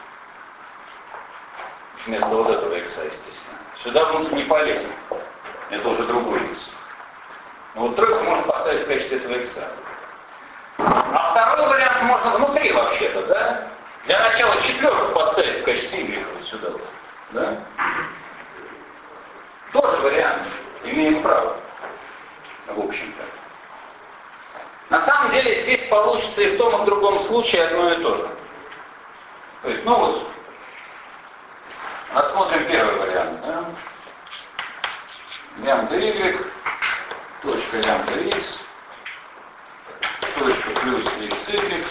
Вместо вот этого икса, естественно. Сюда внутрь не полезет. Это уже другой икс. Но вот тройку можно поставить в качестве этого икса. А второй вариант можно внутри вообще-то, да? Для начала четверку подставить в качестве y вот сюда вот. Да? Тоже вариант. Имеем право. В общем-то. На самом деле здесь получится и в том, и в другом случае одно и то же. То есть, ну вот, рассмотрим первый вариант. Да? Лямбда y, точка лямбда x, точка плюс xy,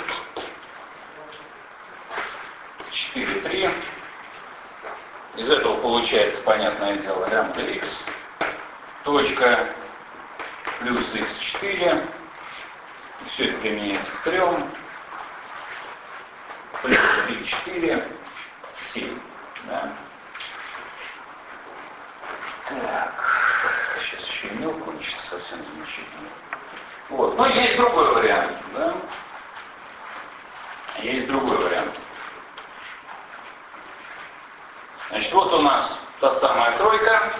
4, 3. Из этого получается, понятное дело, лямбда x, точка плюс x4, все это применяется к 3, плюс 3, 4, 7. Да? Так, сейчас еще и мел кончится, совсем замечательно. Вот, но есть другой вариант, да? Есть другой вариант. Значит, вот у нас та самая тройка.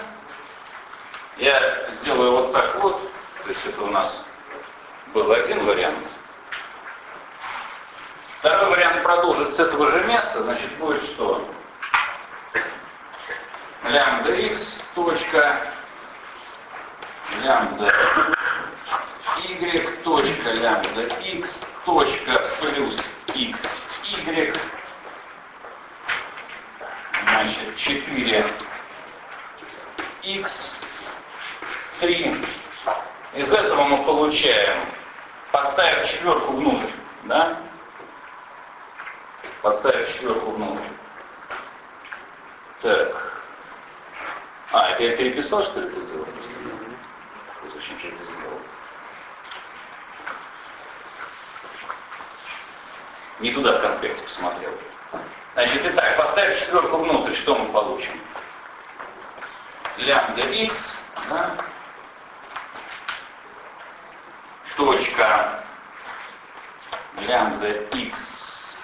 Я сделаю вот так вот. То есть это у нас был один вариант. Второй вариант продолжит с этого же места. Значит, будет что? Лямбда x, точка, лямбда y, точка, лямбда x, точка, плюс x, y. Значит, 4 x, 3. Из этого мы получаем, подставив четверку внутрь, да? Подставив четверку внутрь. Так. Это я переписал, что ли, это сделал? Зачем же это сделал? Не туда в конспекте посмотрел. Значит, итак, поставив четверку внутрь, что мы получим? Лямбда x, да? Точка лямбда x,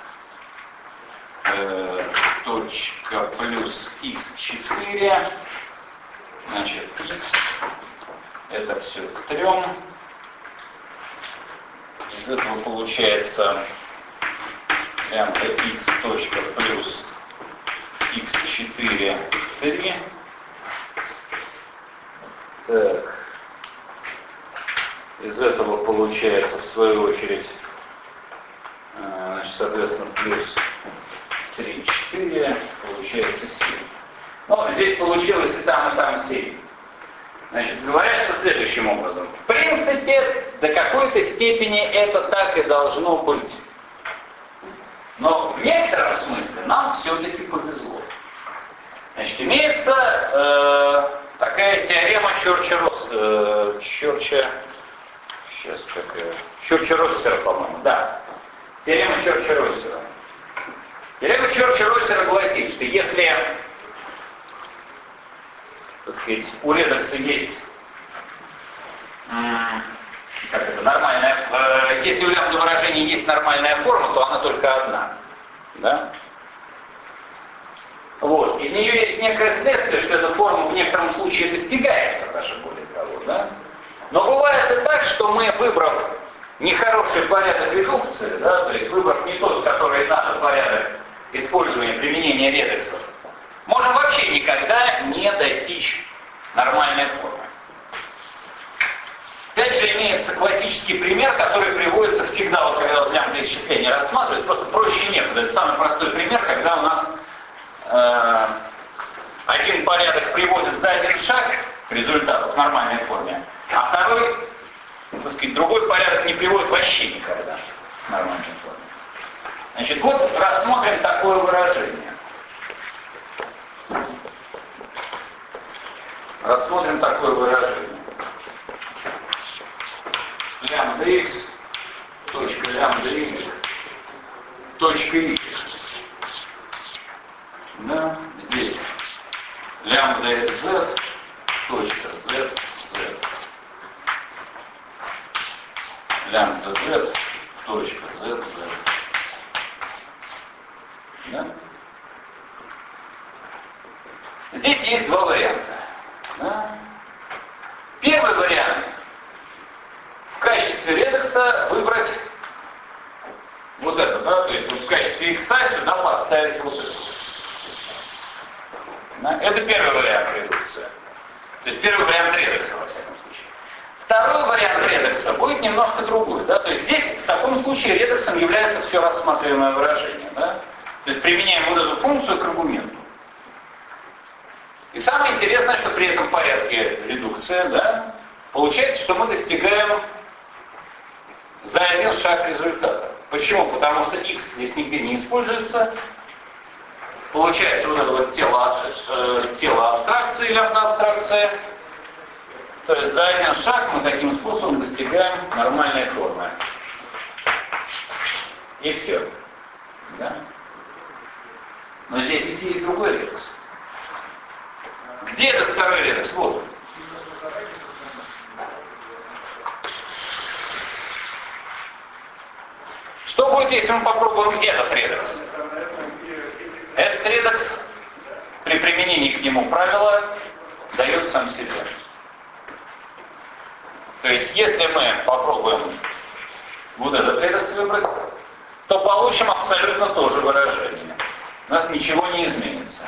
точка плюс x4, значит, x, это все к 3. Из этого получается лямбда x, точка плюс x4, 3. Так. Из этого получается, в свою очередь, значит, соответственно, плюс 3, 4, получается 7. Ну, здесь получилось и там 7. Значит, говорят, что следующим образом. В принципе, до какой-то степени это так и должно быть. Но в некотором смысле нам все-таки повезло. Значит, имеется такая теорема Чорча-Россера, по-моему, да. Теорема Чорча-Россера. Теорема Чорча-Россера гласит, что если, так сказать, у редекса есть нормальная, если у лямбда выражения есть нормальная форма, то она только одна. Да? Вот. Из нее есть некое следствие, что эта форма в некотором случае достигается, даже более того. Да? Но бывает и так, что мы, выбрав нехороший порядок редукции, да, то есть выбрав не тот, который надо порядок использования, применения редексов, можем вообще никогда не достичь нормальной формы. Опять же, имеется классический пример, который приводится всегда, вот, когда вот лямбда исчисления рассматривают, просто проще некуда. Это самый простой пример, когда у нас один порядок приводит за один шаг к результату в нормальной форме, а второй, так сказать, другой порядок не приводит вообще никогда к нормальной форме. Значит, вот рассмотрим такое выражение. Рассмотрим такое выражение. Лямбда x, точка лямбда y, точка y. Да, здесь лямбда z, точка z, z. Лямбда z, точка z, z. Да? Здесь есть два варианта. Да? Первый вариант. В качестве редекса выбрать вот это, да, то есть вот в качестве x сюда подставить вот это. Да? Это первый вариант редукции. То есть первый вариант редекса, во всяком случае. Второй вариант редекса будет немножко другой. Да? То есть здесь в таком случае редексом является все рассматриваемое выражение. Да? То есть применяем вот эту функцию к аргументу. И самое интересное, что при этом порядке редукция, да, получается, что мы достигаем за один шаг результата. Почему? Потому что x здесь нигде не используется. Получается вот это вот тело абстракции, лямбда-абстракция. То есть за один шаг мы таким способом достигаем нормальной формы. И все. Да? Но здесь ведь есть другой редекс. Где этот второй редекс? Вот. Что будет, если мы попробуем этот редекс? Этот редекс при применении к нему правила дает сам себе. То есть, если мы попробуем вот этот редекс выбрать, то получим абсолютно то же выражение. У нас ничего не изменится.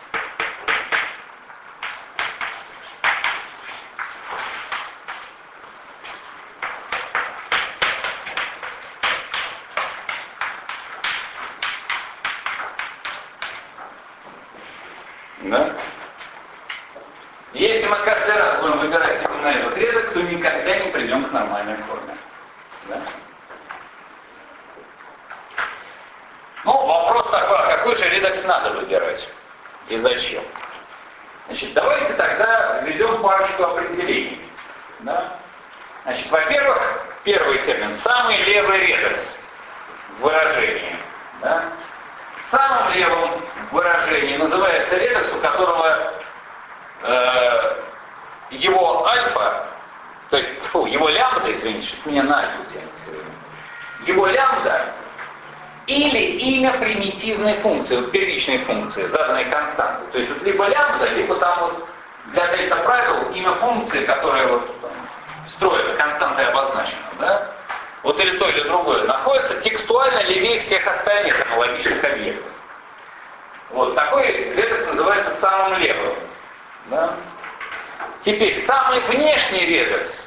Да? Если мы каждый раз будем выбирать именно этот редекс, то никогда не придем к нормальной форме. Да? Ну, вопрос такой, а какой же редекс надо выбирать? И зачем? Значит, давайте тогда введем парочку определений. Да? Значит, во-первых, первый термин, самый левый редекс в выражении. Да? Самым левым в выражении называется редекс, у которого его альфа, то есть его лямбда, извините, что меня на альфу тянется, его лямбда или имя примитивной функции, вот первичной функции, заданной константой. То есть вот либо лямбда, либо там вот для дельта правил имя функции, которая вот там, строит константой обозначена, да? Вот или то, или другое, находится текстуально левее всех остальных аналогичных объектов. Вот такой редекс называется самым левым. Да? Теперь самый внешний редекс,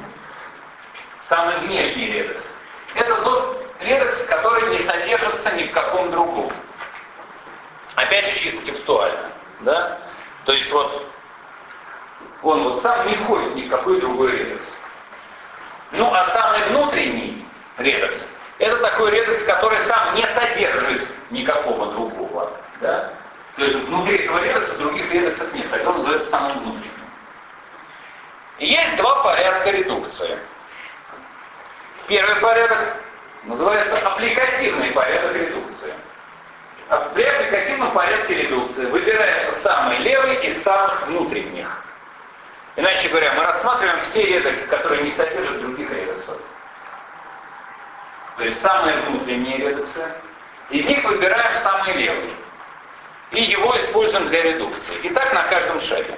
это тот редекс, который не содержится ни в каком другом. Опять же чисто текстуально. Да? То есть вот он вот сам не входит ни в какой другой редекс. Ну а самый внутренний редекс, это такой редекс, который сам не содержит никакого другого. Да? То есть внутри этого редекса других редексов нет, тогда он называется самым внутренним. И есть два порядка редукции. Первый порядок называется аппликативный порядок редукции. При аппликативном порядке редукции выбирается самый левый из самых внутренних. Иначе говоря, мы рассматриваем все редексы, которые не содержат других редексов. То есть самые внутренние редексы. Из них выбираем самый левый. И его используем для редукции. И так на каждом шаге.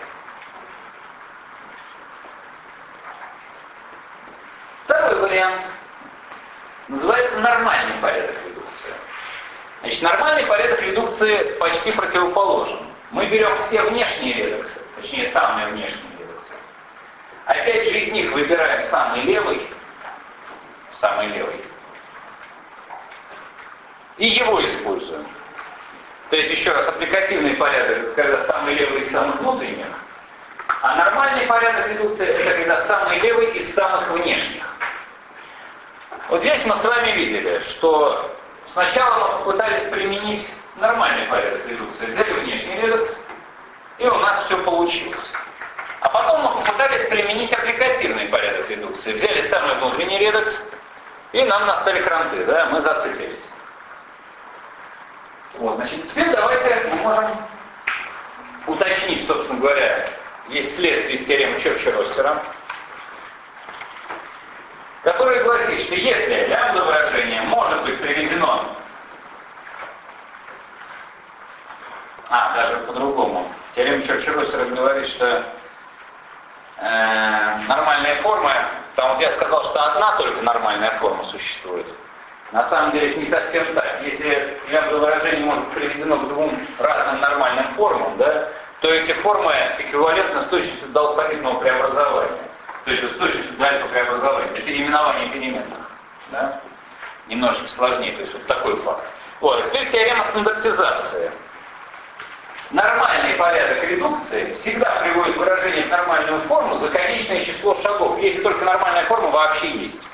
Второй вариант называется нормальный порядок редукции. Значит, нормальный порядок редукции почти противоположен. Мы берем все внешние редексы, точнее самые внешние редексы. Опять же из них выбираем самый левый, и его используем. То есть, еще раз, аппликативный порядок, когда самый левый из самых внутренних, а нормальный порядок редукции, это когда самый левый из самых внешних. Вот здесь мы с вами видели, что сначала мы попытались применить нормальный порядок редукции, взяли внешний редекс, и у нас все получилось. А потом мы попытались применить аппликативный порядок редукции, взяли самый внутренний редекс, и нам настали кранты, да, мы зациклились. Вот, значит, теперь давайте мы можем уточнить, собственно говоря, есть следствие из теоремы Чорча-Россера, которое гласит, что если лямбда выражение может быть приведено, даже по-другому, теорема Чорча-Россера говорит, что нормальная форма, там вот я сказал, что одна только нормальная форма существует. На самом деле это не совсем так. Если лямбда выражение может быть приведено к двум разным нормальным формам, да, то эти формы эквивалентны с точностью до алфавитного преобразования. То есть с точностью до альфа преобразования, это переименование переменных. Да? Немножечко сложнее, то есть вот такой факт. Вот, а теперь теорема стандартизации. Нормальный порядок редукции всегда приводит выражение в нормальную форму за конечное число шагов, если только нормальная форма вообще есть.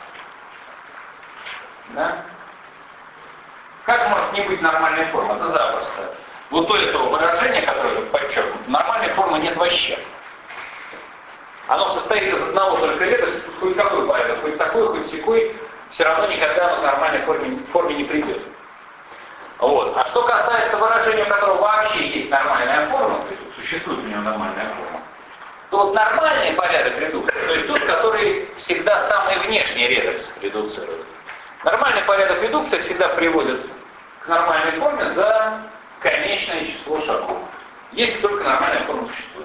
Да? Как может не быть нормальной формы? Это запросто. Вот у этого выражения, которое подчеркнуто, нормальной формы нет вообще. Оно состоит из одного только редукции, хоть какой порядок, хоть такой, хоть сякой, все равно никогда оно к нормальной форме не придет. Вот. А что касается выражения, у которого вообще есть нормальная форма, то есть существует у него нормальная форма, то вот нормальный порядок редукции, то есть тот, который всегда самый внешний редукс редуцирует. Нормальный порядок редукции всегда приводит к нормальной форме за конечное число шагов, если только нормальная форма существует.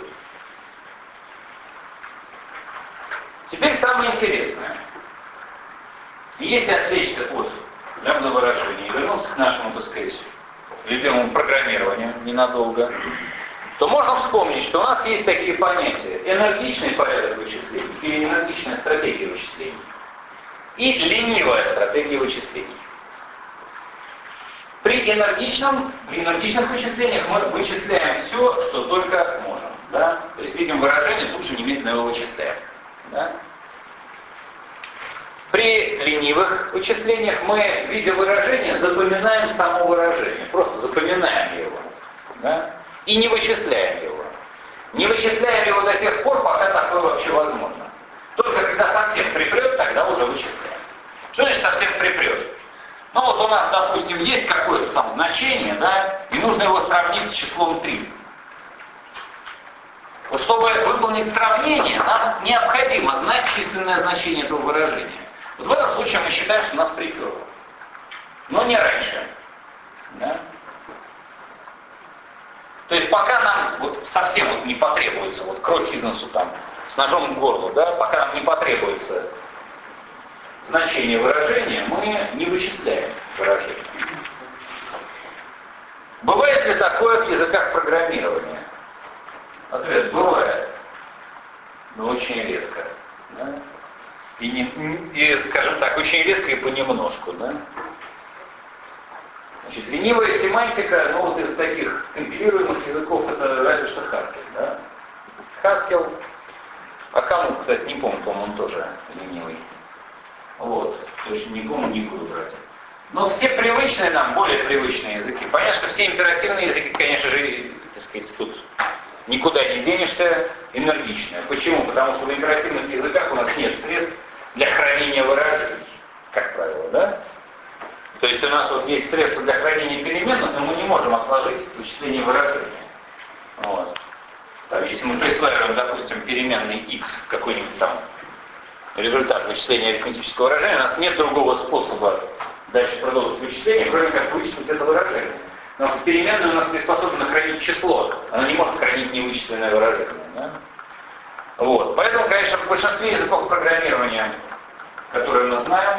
Теперь самое интересное. Если отвлечься от лямбда-выражения и вернуться к нашему, так сказать, любимому программированию ненадолго, то можно вспомнить, что у нас есть такие понятия: энергичный порядок вычислений или энергичная стратегия вычислений и ленивая стратегия вычислений. При энергичных вычислениях мы вычисляем все, что только можем. Да? То есть видим выражение, тут же немедленно его вычисляем. Да? При ленивых вычислениях мы, видя выражение, запоминаем само выражение. Просто запоминаем его. Да? И не вычисляем его. Не вычисляем его до тех пор, пока такое вообще возможно. Только когда совсем припрет, тогда уже вычисляем. Что значит совсем припрет? Ну вот у нас, допустим, есть какое-то там значение, да, и нужно его сравнить с числом 3. Вот чтобы выполнить сравнение, нам необходимо знать численное значение этого выражения. Вот в этом случае мы считаем, что нас приперло. Но не раньше. Да? То есть пока нам вот совсем вот не потребуется вот кровь из носу там, с ножом в горло, да, пока нам не потребуется значение выражения, мы не вычисляем выражение. Бывает ли такое в языках программирования? Ответ: бывает, но очень редко. Да? И, скажем так, очень редко и понемножку. Да? Значит, ленивая семантика, ну вот из таких компилируемых языков, это разве что Haskell. Да? Haskell, а Камус, кстати, не помню, по-моему, он тоже ленивый. Вот, точно не помню, не буду брать. Но все привычные нам, более привычные языки. Понятно, что все императивные языки, конечно же, так сказать, тут никуда не денешься, энергичные. Почему? Потому что в императивных языках у нас нет средств для хранения выражений, как правило, да? То есть у нас вот есть средства для хранения переменных, но мы не можем отложить вычисление выражения. Вот. Там, если мы присваиваем, допустим, переменный x в какой-нибудь там результат вычисления арифметического выражения, у нас нет другого способа дальше продолжить вычисление, кроме как вычислить это выражение. Потому что переменная у нас приспособлена хранить число, она не может хранить невычисленное выражение. Да? Вот. Поэтому, конечно, в большинстве языков программирования, которые мы знаем,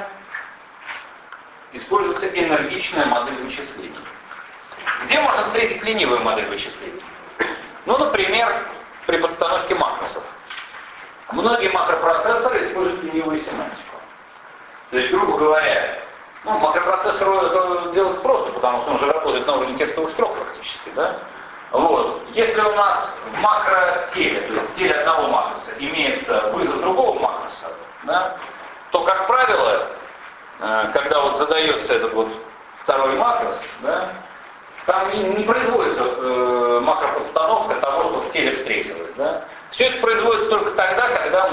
используется энергичная модель вычислений. Где можно встретить ленивую модель вычислений? Ну, например, при подстановке макросов. Многие макропроцессоры используют ленивую семантику. То есть, грубо говоря, макропроцессору это делать просто, потому что он же работает на уровне текстовых строк практически, да? Вот. Если у нас в макротеле, то есть в теле одного макроса, имеется вызов другого макроса, да, то, как правило, когда вот задается этот вот второй макрос, да, там не производится макроподстановка того, что в теле встретилось. Да? Все это производится только тогда, когда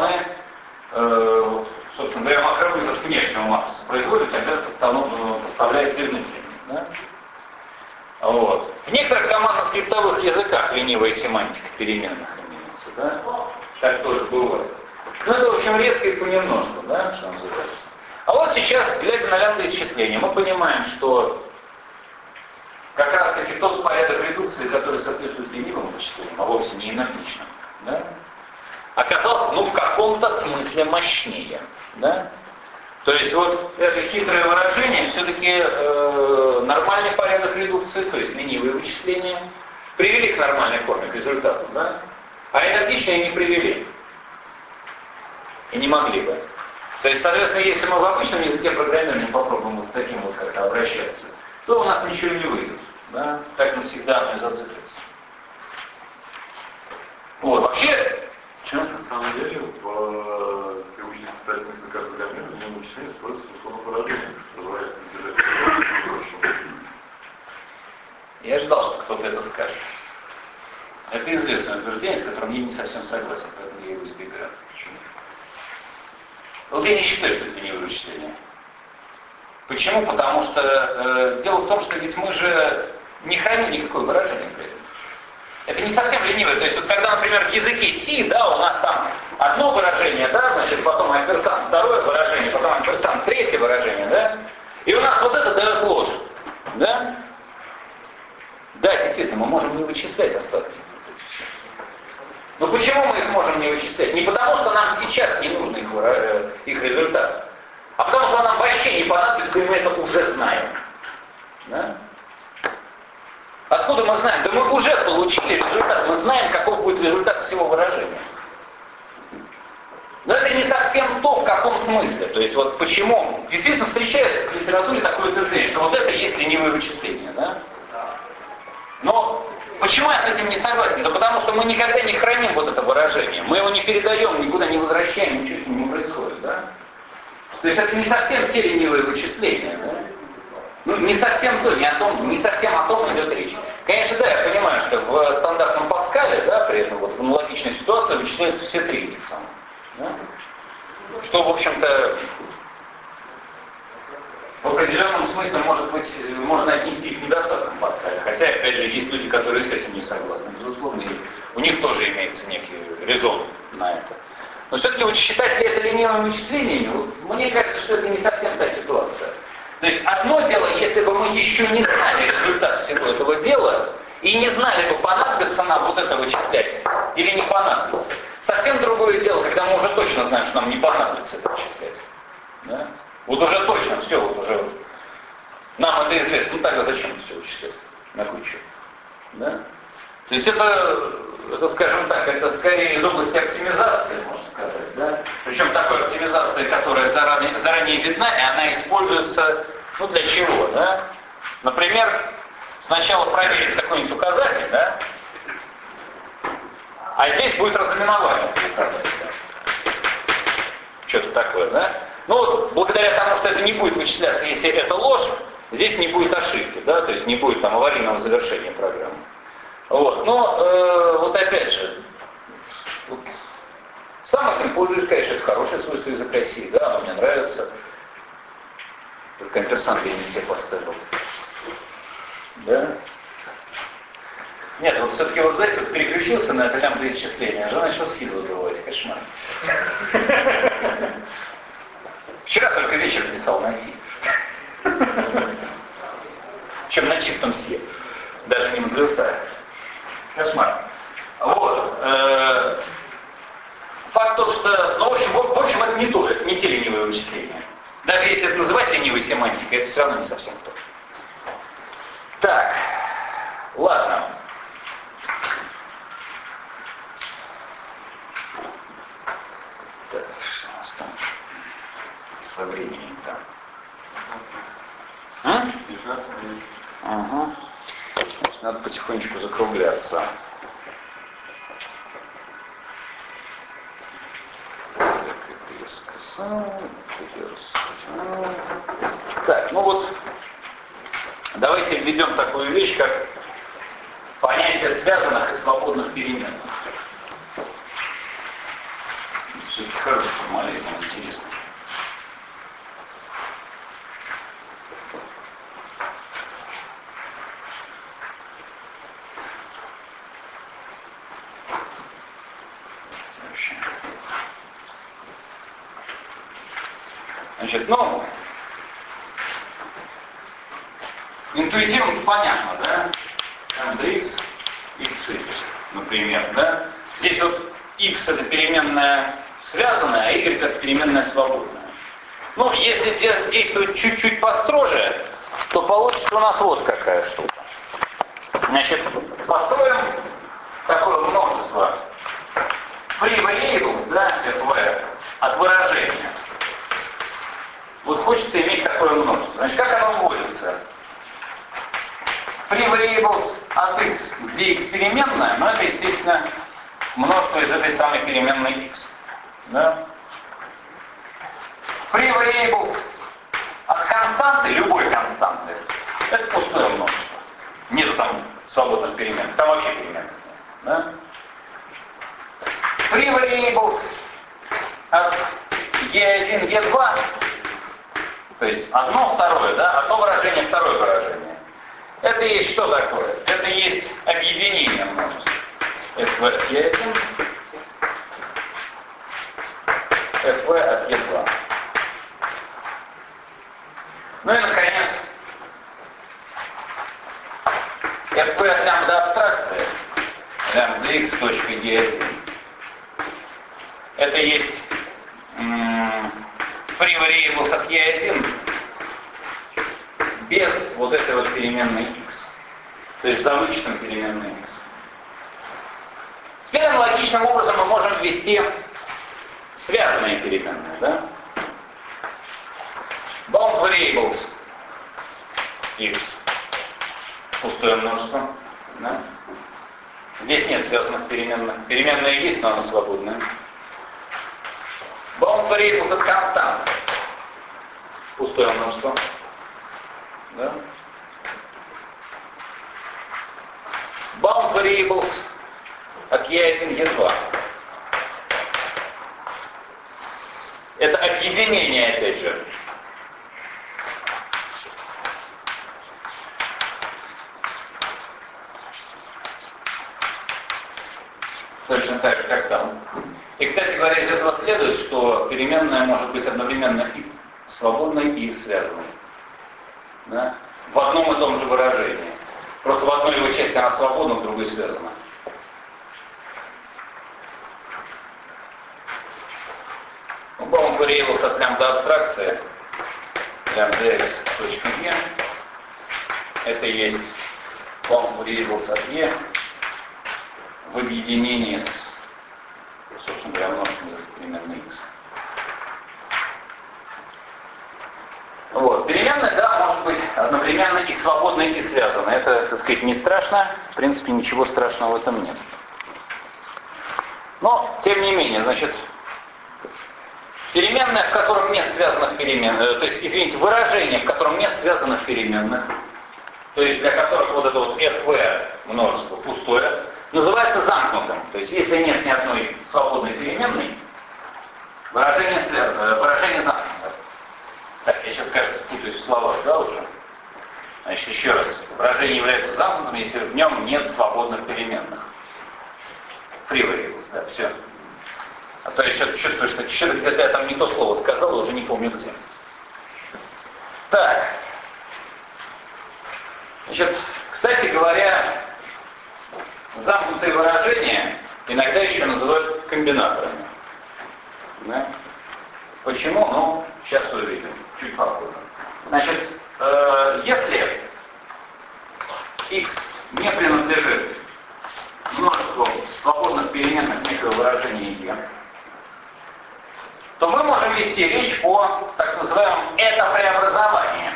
мы, собственно говоря, макровызов внешнего макроса производим, тогда подстановка подставляется и внутренне. Да? Вот. В некоторых командно-скриптовых языках ленивая семантика переменных имеется. Да? Так тоже бывает. Но это, в общем, редко и понемножку, да, что называется. А вот сейчас, глядя на лямбда-исчисление, мы понимаем, что как раз таки тот порядок редукции, который соответствует ленивым вычислениям, а вовсе не энергичным, да, оказался, в каком-то смысле мощнее. Да? То есть вот это хитрое выражение, все-таки нормальный порядок редукции, то есть ленивые вычисления, привели к нормальной форме, к результату, да? А энергичные не привели. И не могли бы. То есть, соответственно, если мы в обычном языке программирования попробуем вот с таким вот как-то обращаться, то у нас ничего не выйдет. Да? Так навсегда оно и зациклится. Вот, вообще... На самом деле, в привычных питательных языках программирования вычисления используются условно выражения, что называется избежать прошлого. Я ждал, что кто-то это скажет. Это известное утверждение, с которым я не совсем согласен, поэтому я его избегаю. Почему? Вот я не считаю, что это ленивое вычисление. Почему? Потому что дело в том, что ведь мы же не храним никакое выражение при этом. Это не совсем ленивое. То есть, вот когда, например, в языке C, да, у нас там одно выражение, да, значит, потом амперсант второе выражение, потом амперсант третье выражение, да, и у нас вот это дает ложь, да? Да, действительно, мы можем не вычислять остатки. Но почему мы их можем не вычислять? Не потому, что нам сейчас не нужен их результат, а потому, что нам вообще не понадобится, и мы это уже знаем. Да? Откуда мы знаем? Да мы уже получили результат, мы знаем, каков будет результат всего выражения. Но это не совсем то, в каком смысле. То есть вот почему действительно встречается в литературе такое утверждение, что вот это есть ленивое вычисление, да? Но почему я с этим не согласен? Да потому что мы никогда не храним вот это выражение. Мы его не передаем, никуда не возвращаем, ничего с ним не происходит, да? То есть это не совсем те ленивые вычисления, да? Ну, не совсем то, не совсем о том идет речь. Конечно, да, я понимаю, что в стандартном Паскале, да, при этом вот в аналогичной ситуации вычисляются все три этих самых. Да? Что, в общем-то, в определенном смысле, может быть, можно отнести к недостаткам Паскаля. Хотя, опять же, есть люди, которые с этим не согласны. Безусловно, и у них тоже имеется некий резон на это. Но все-таки вот считать ли это ленивыми вычислениями, вот, мне кажется, что это не совсем та ситуация. То есть одно дело, если бы мы еще не знали результат всего этого дела, и не знали бы, понадобится нам вот это вычислять или не понадобится. Совсем другое дело, когда мы уже точно знаем, что нам не понадобится это вычислять. Да? Вот уже точно, все, вот уже нам это известно. Ну тогда зачем это все вычислять? На кучу. Да? То есть это, скажем так, это скорее из области оптимизации, можно сказать. Да? Причем такой оптимизации, которая заранее видна, и она используется, ну для чего? Да? Например, сначала проверить какой-нибудь указатель, да? А здесь будет разыменование указателя. Что-то такое, да? Ну вот, благодаря тому, что это не будет вычисляться, если это ложь, здесь не будет ошибки, да? То есть не будет там аварийного завершения программы. Вот, но вот опять же, вот, сам этим пользуюсь, конечно, это хорошее свойство языка C, да, оно мне нравится. Только амперсант я не те поставил. Да? Нет, вот все-таки вот знаете, вот переключился на это лямбда-исчисление, а же начал C забывать, кошмар. Вчера только вечером писал на C. Чем на чистом C. Даже не на плюсах. Кошмар. Вот. Факт тот, что, ну, в общем, это не то, это не те ленивые вычисления. Даже если это называть ленивой семантикой, это все равно не совсем то. Так, ладно. Так, что у нас там со временем там? Ага. Значит, надо потихонечку закругляться. Так, ну вот, давайте введем такую вещь, как понятие связанных и свободных переменных. Все-таки хороший формализм, интересно. Значит, ну, интуитивно понятно, да? mdx, xy, например, да? Здесь вот x это переменная связанная, а y это переменная свободная. Ну, если действовать чуть-чуть построже, то получится у нас вот какая штука. Значит, построим такое множество free variables, да, f, от выражения. Вот хочется иметь такое множество. Значит, как оно вводится? Free variables от x, где x переменная, но это, естественно, множество из этой самой переменной x. Да? Free variables от константы, любой константы, это пустое множество. Нету там свободных перемен, там вообще переменных нет. Да? Free variables от E1, E2, то есть одно, второе, да? Одно выражение, второе выражение. Это есть что такое? Это есть объединение множеств. FV от E1, FV от E2. Ну и, наконец, FV от лямбда абстракции, лямбда x точка E1. Это есть free variables от E1 без вот этой вот переменной x. То есть за вычетом переменной x. Теперь аналогичным образом мы можем ввести связанные переменные, да? Bound variables x. Пустое множество. Да? Здесь нет связанных переменных. Переменная есть, но она свободная. Bound variables от констант. Пустое множество. Да? Bound variables от E1, E2. Это объединение, опять же. Точно так же, как там. И, кстати говоря, из этого следует, что переменная может быть одновременно и свободной, и связанной. Да? В одном и том же выражении. Просто в одной его части она свободна, в другой связана. Bound variables от лямбда абстракции, лямбда x точка e, это есть bound variables от e в объединении с, собственно говоря, множеством переменной x. Вот. Переменная, да, может быть одновременно и свободной, и связанной. Это, так сказать, не страшно. В принципе, ничего страшного в этом нет. Но, тем не менее, значит, переменная, в котором нет связанных переменных, то есть, извините, выражение, в котором нет связанных переменных, то есть для которых вот это вот FV множество пустое, называется замкнутым. То есть, если нет ни одной свободной переменной, выражение замкнуто. Так, я сейчас, кажется, путаюсь в словах, да, уже? Значит, еще раз. Выражение является замкнутым, если в нем нет свободных переменных. Free variables, да, все. А то я что-то чувствую, что что-то где-то я там не то слово сказал, уже не помню где. Так. Значит, кстати говоря, замкнутые выражения иногда еще называют комбинаторами. Да? Почему? Ну, сейчас увидим. Чуть попозже. Значит, если x не принадлежит множеству свободных переменных некого выражения e, то мы можем вести речь о так называемом это-преобразовании.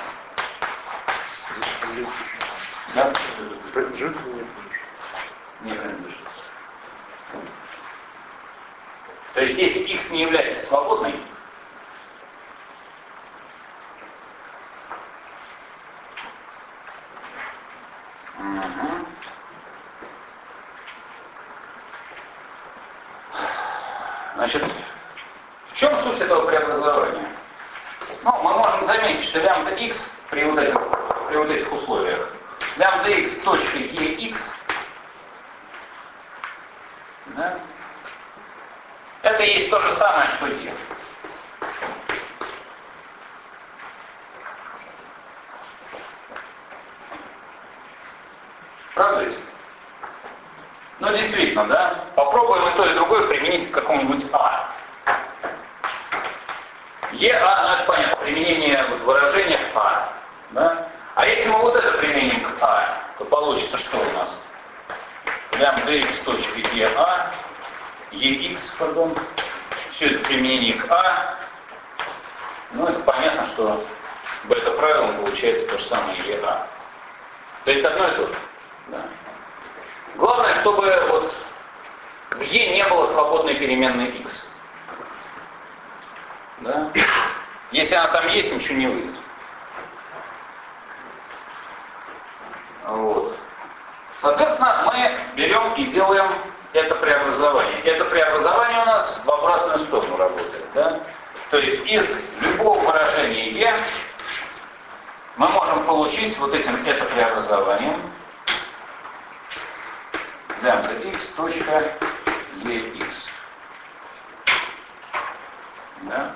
Да? Не принадлежит. То есть, если x не является свободной, значит, в чем суть этого преобразования? Ну, мы можем заметить, что лямбда x при вот этих условиях, лямбда x точка ex, да, это есть то же самое, что e. Правда ведь? Ну, действительно, да? Попробуем и то, и другое применить к какому-нибудь А. ЕА, ну это понятно, применение вот, выражения А. Да? А если мы вот это применим к А, то получится что у нас? Лямбда x точка EA, EX, пардон, все это применение к А, ну это понятно, что бета-правилом получается то же самое и А. То есть одно и то же. Да. Главное, чтобы вот в Е не было свободной переменной x. Да? Если она там есть, ничего не выйдет. Вот. Соответственно, мы берем и делаем это преобразование. Это преобразование у нас в обратную сторону работает. Да? То есть из любого выражения Е мы можем получить вот этим это преобразованием лямбда x точка ex. Да?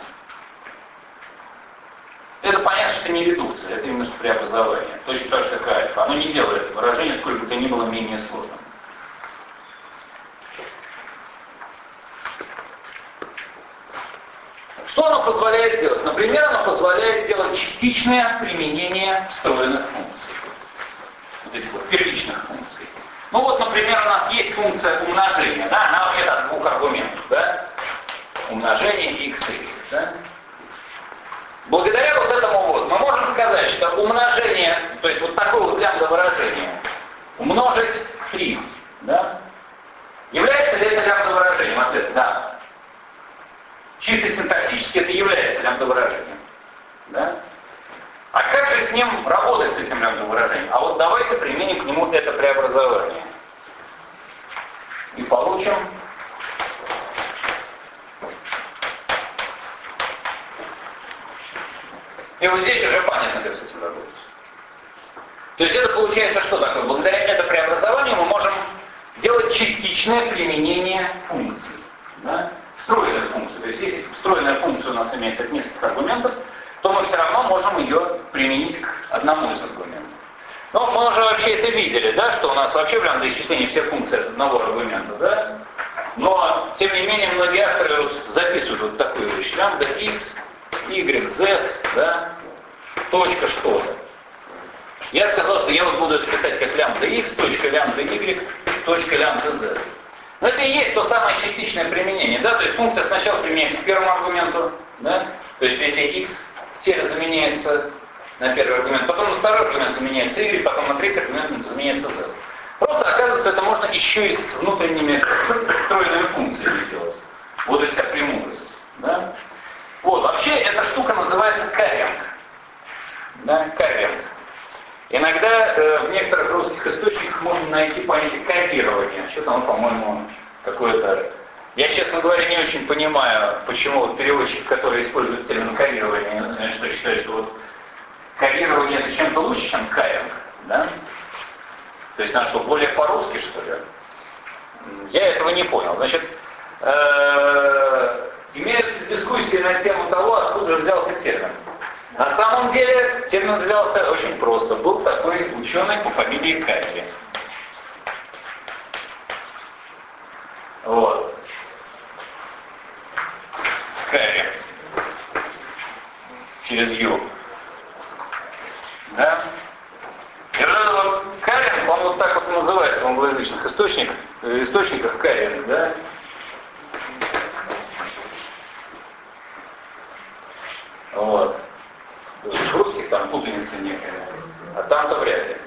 Это понятно, что не редукция, это именно что преобразование. Точно так же, как и альфа. Оно не делает выражение, сколько бы то ни было, менее сложным. Что оно позволяет делать? Например, оно позволяет делать частичное применение встроенных функций. Вот этих вот первичных функций. Ну вот, например, у нас есть функция умножения, да? Она вообще-то от двух аргументов, да? Умножение x и y, да? Благодаря вот этому вот мы можем сказать, что умножение, то есть вот такое вот лямбда выражение, умножить 3, да? Является ли это лямбда выражением? Ответ да. Чисто синтаксически это является лямбда выражением. Да? А как же с ним работать, с этим лямбда выражением? А вот давайте применим к нему это преобразование. И получим и вот здесь уже понятно, как с этим работать. То есть это получается что такое? Благодаря этому преобразованию мы можем делать частичное применение функций. Да? Встроенных функций. То есть если встроенная функция у нас имеется от нескольких аргументов, то мы все равно можем ее применить к одному из аргументов. Но мы уже вообще это видели, да, что у нас вообще в лямбда-исчислении все функции от одного аргумента, да? Но, тем не менее, многие авторы вот записывают вот такую вещь. Лямбда x, y, z, да, точка что-то. Я сказал, что я вот буду это писать как лямбда x, точка лямбда y, точка лямбда z. Но это и есть то самое частичное применение, да, то есть функция сначала применяется к первому аргументу, да, то есть если x в теле заменяется на первый аргумент, потом на второй аргумент заменяется y, потом на третий аргумент заменяется z. Просто, оказывается, это можно еще и с внутренними встроенными функциями сделать. Вот и вся премудрость, да. Вот, вообще эта штука называется карринг, да, карринг. Иногда в некоторых русских источниках можно найти понятие каррирования. Что там, по-моему, какое-то... Я, честно говоря, не очень понимаю, почему вот переводчики, которые используют термин каррирование, что считают, что вот каррирование это чем-то лучше, чем карринг, да? То есть, что, более по-русски, что ли? Я этого не понял. Значит, имеются дискуссии на тему того, откуда же взялся термин. На самом деле термин взялся очень просто. Был такой ученый по фамилии Карри. Вот. Карри. Через Ю. Да? И вот этот вот Карри, он вот так вот называется в англоязычных источниках Карри, да? Вот. В русских там путаница некая, а там-то вряд ли.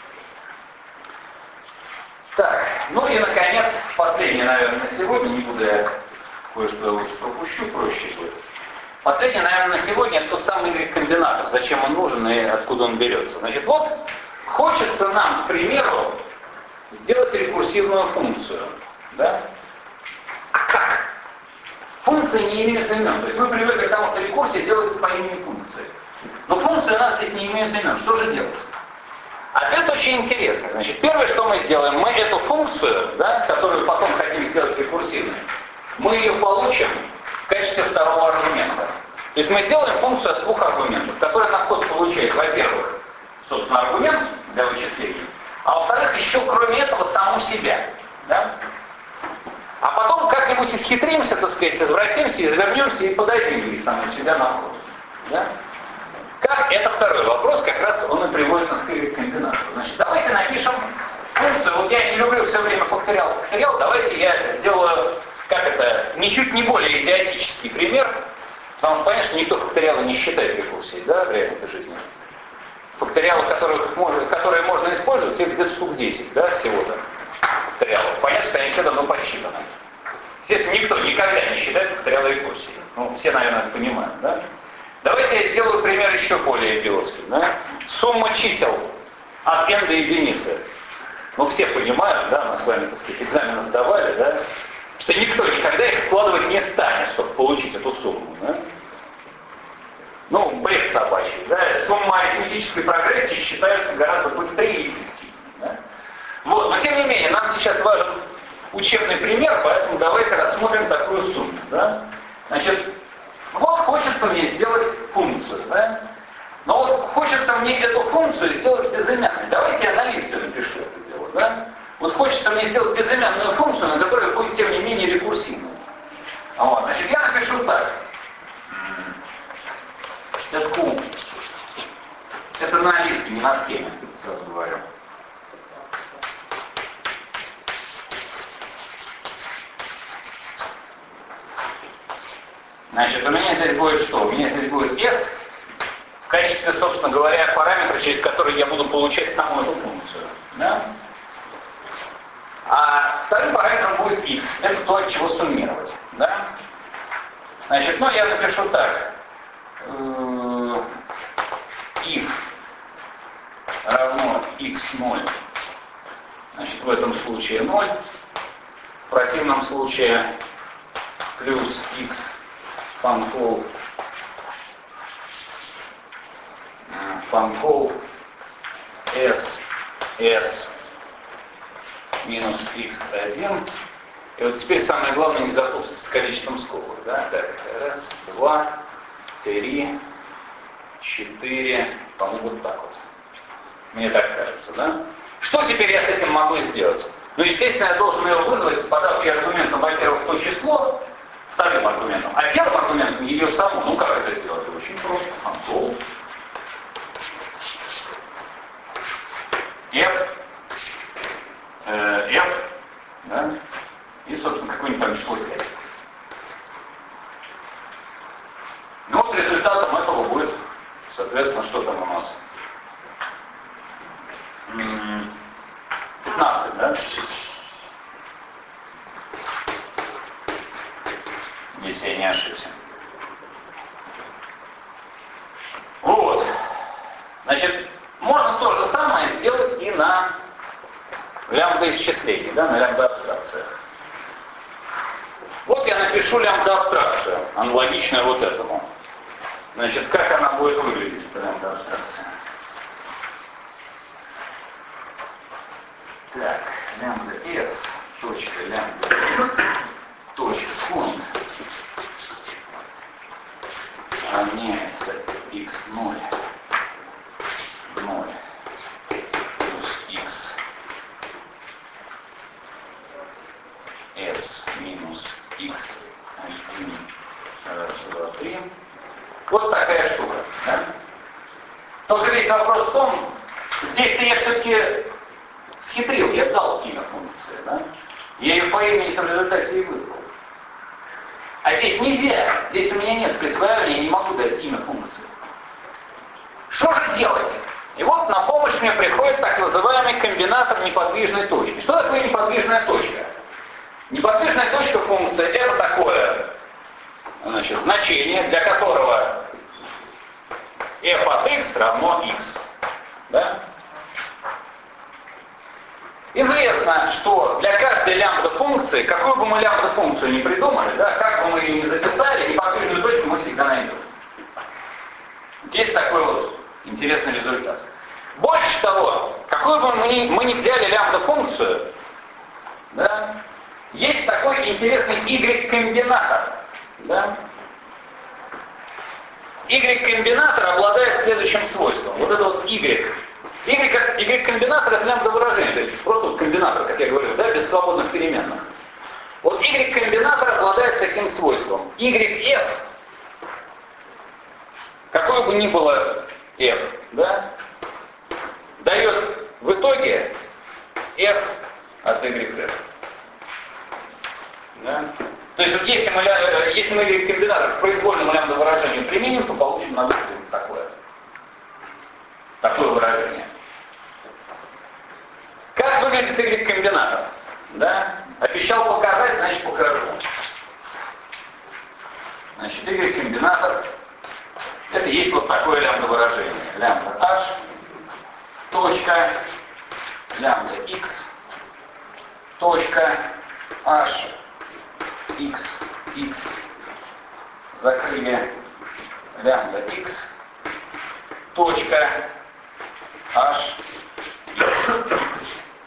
Так, ну и наконец, последнее, наверное, на сегодня, не буду я кое-что лучше пропущу, проще будет. Последнее, наверное, на сегодня это тот самый Y-комбинатор, зачем он нужен и откуда он берется. Значит, вот хочется нам, к примеру, сделать рекурсивную функцию. Да? А как? Функции не имеют имен. То есть мы привыкли к тому, что рекурсия делается по имени функции. Но функции у нас здесь не имеют имен. Что же делать? Ответ очень интересный. Значит, первое, что мы сделаем, мы эту функцию, да, которую потом хотим сделать рекурсивной, мы ее получим в качестве второго аргумента. То есть мы сделаем функцию от двух аргументов, которая на вход получает, во-первых, собственно, аргумент для вычисления, а во-вторых, еще кроме этого саму себя. Да? А потом как-нибудь исхитримся, так сказать, извратимся, извернемся и подадим ей саму себя на вход. Да? Как? Это второй вопрос, как раз он и приводит нас к комбинатору. Значит, давайте напишем функцию. Вот я не люблю все время факториал, давайте я сделаю как это, ничуть не более идиотический пример, потому что, конечно, никто факториалы не считает рекурсией, да, в реальной жизни. Факториалы, которые можно использовать, их где-то штук 10, да, всего-то факториалов. Понятно, что они все давно посчитаны. Естественно, никто никогда не считает факториалы рекурсии. Ну, все, наверное, это понимают, да? Давайте я сделаю пример еще более идиотский, да? Сумма чисел от n до единицы. Ну, все понимают, да, мы с вами, так сказать, экзамены сдавали, да, что никто никогда их складывать не станет, чтобы получить эту сумму, да? Ну, бред собачий, да, сумма арифметической прогрессии считается гораздо быстрее и эффективнее, да? Вот, но тем не менее, нам сейчас важен учебный пример, поэтому давайте рассмотрим такую сумму, да? Значит, вот хочется мне сделать функцию, да? Но вот хочется мне эту функцию сделать безымянной. Давайте я на листе напишу это дело, да? Вот хочется мне сделать безымянную функцию, на которая будет, тем не менее, рекурсивной. Вот, значит, я напишу так. Сетку. Это на листе, не на схеме, сразу говорю. Значит, у меня здесь будет что? У меня здесь будет S в качестве, собственно говоря, параметра, через который я буду получать саму эту функцию. Да? А вторым параметром будет X. Это то, от чего суммировать. Да? Значит, ну я напишу так. If равно x0. Значит, в этом случае 0. В противном случае плюс x фанкол s минус x1. И вот теперь самое главное не запутаться с количеством скобок. Да? Так, раз, 2, 3, 4, по-моему, вот так вот. Мне так кажется, да? Что теперь я с этим могу сделать? Ну, естественно, я должен его вызвать, подав ей аргументом, во-первых, то число, вторым аргументом. А первым аргументом ее саму. Ну, как это сделать? Очень просто. Фанкол. F, да? И, собственно, какое-нибудь там число 5. Ну, вот результатом этого будет, соответственно, что там у нас? 15, да? Если я не ошибся. Вот. Значит, можно то же самое сделать и на лямбда-исчислении, да, на лямбда-абстракциях. Вот я напишу лямбда-абстракцию, аналогичную вот этому. Значит, как она будет выглядеть, эта лямбда-абстракция? Так, лямбда s, точка, лямбда s, точка, фонд равняется x0, 0, плюс x, s минус x1, раз, два, три. Вот такая штука. Да? Только весь вопрос в том, здесь-то я все-таки схитрил, я дал имя функции, да? Я ее по имени-то в результате и вызвал. А здесь нельзя, здесь у меня нет присваивания, я не могу дать имя функции. Что же делать? И вот на помощь мне приходит так называемый комбинатор неподвижной точки. Что такое неподвижная точка? Неподвижная точка функции — это такое, значит, значение, для которого f от x равно x. Да? Известно, что для каждой лямбда-функции, какую бы мы лямбда-функцию ни придумали, да, как бы мы ее ни записали, неподвижную точку мы всегда найдем. Есть такой вот интересный результат. Больше того, какую бы мы ни взяли лямбда-функцию, да, есть такой интересный y-комбинатор. Да? Y-комбинатор обладает следующим свойством. Вот это вот y. Y-комбинатор — это лямбда-выражение, то есть просто вот комбинатор, как я говорил, да, без свободных переменных. Вот Y-комбинатор обладает таким свойством. YF, какое бы ни было F, да, дает в итоге F от YF. Да? То есть вот если мы Y-комбинатор к произвольному лямбда выражению применим, то получим на выходе вот такое выражение. Как выглядит Y-комбинатор? Да? Обещал показать, значит покажу. Значит, Y-комбинатор это есть вот такое лямбда выражение. Лямбда h, точка, лямбда x, точка, h, x, x, закрыли лямбда x, точка, h, x.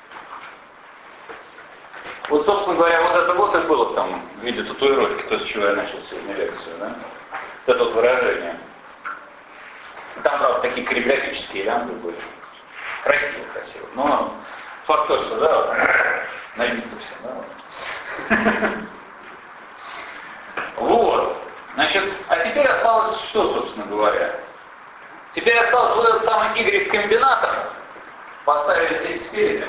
Вот, собственно говоря, вот это вот и было там в виде татуировки, то, с чего я начал сегодня лекцию, да? Вот это вот выражение. Там, правда, такие каллиграфические лямбды были. Красиво. Но факт тот, что, да, вот, на бицепсе, да, вот. Вот. Значит, а теперь осталось что, собственно говоря? Теперь осталось вот этот самый Y-комбинатор поставить здесь спереди.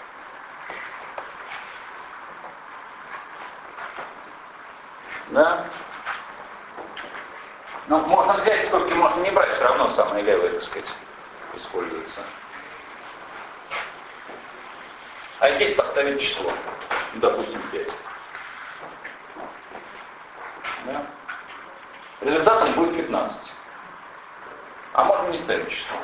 Да? Ну, можно взять скобки, можно не брать, все равно самые левые, так сказать, используются. А здесь поставить число. Ну, допустим, 5. Да? Результатом будет 15. А можно не ставить число.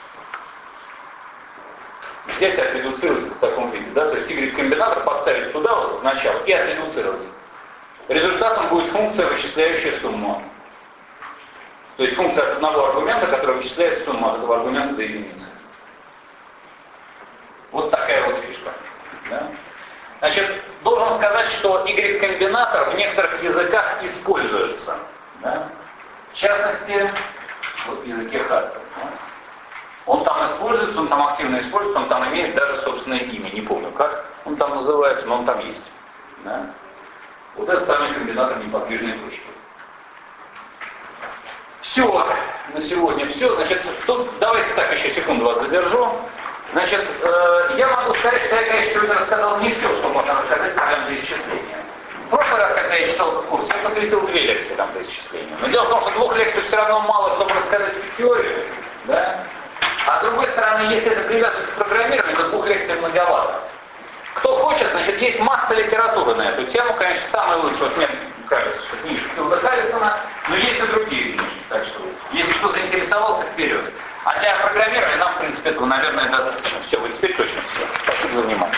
Взять и отредуцировать в таком виде. Да? То есть Y-комбинатор поставить туда, вот, в начало, и отредуцировать. Результатом будет функция, вычисляющая сумму. То есть функция от одного аргумента, которая вычисляет сумму от этого аргумента до единицы. Вот такая вот фишка. Да? Значит, должен сказать, что Y-комбинатор в некоторых языках используется. Да? В частности, вот в языке Haskell. Да? Он там используется, он там активно используется, он там имеет даже собственное имя. Не помню как он там называется, но он там есть. Да? Вот это самый комбинатор неподвижной точки. Все, на сегодня все. Значит, тут давайте так еще секунду вас задержу. Значит, я могу сказать, что я, конечно, сегодня рассказал не все, что можно рассказать про лямбда исчисления. В прошлый раз, когда я читал курс, я посвятил 2 лекции лямбда исчисления. Но дело в том, что 2 лекций все равно мало, чтобы рассказать теорию. Да? А с другой стороны, если это привязывать к программированию, то 2 лекций многовато. Кто хочет, значит, есть масса литературы на эту тему. Конечно, самое лучшее, вот мне кажется, что книжка Филда Харрисона, но есть и другие книжки. Так что, если кто заинтересовался, вперед. А для программирования нам, в принципе, этого, наверное, достаточно. Все, вот теперь точно все. Спасибо за внимание.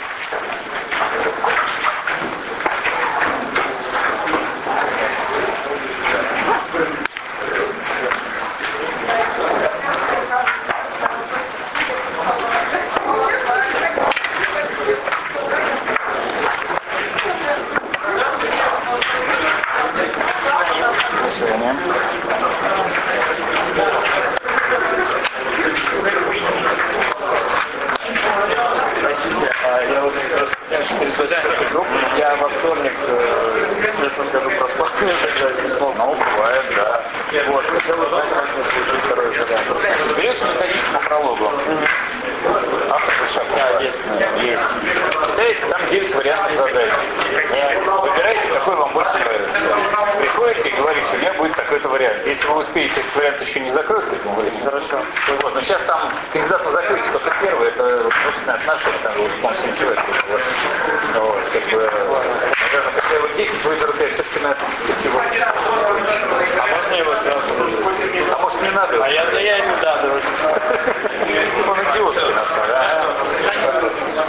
Я во вторник, честно скажу, проспал, тогда не смог. Ну, бывает, да. Вот, хотел узнать, как мне получить второе задание. Берете методичку по прологу. Автор шаг. Да, есть. Читаете, там 9 вариантов заданий. Выбираете, какой вам больше нравится. Приходите и говорите, у меня будет такой-то вариант. Если вы успеете, этот вариант еще не закроют к этому времени. Хорошо. Вот, но сейчас там кандидат на закрытие только первый, это собственное отношение, там уже, по-моему, 7 человек. Вот, как бы, наверное, хотя бы 10 выберут, я все-таки на это, так сказать, его. А можно его сразу? А может не надо? А я ему да, дороже. Он идиотский, на самом деле.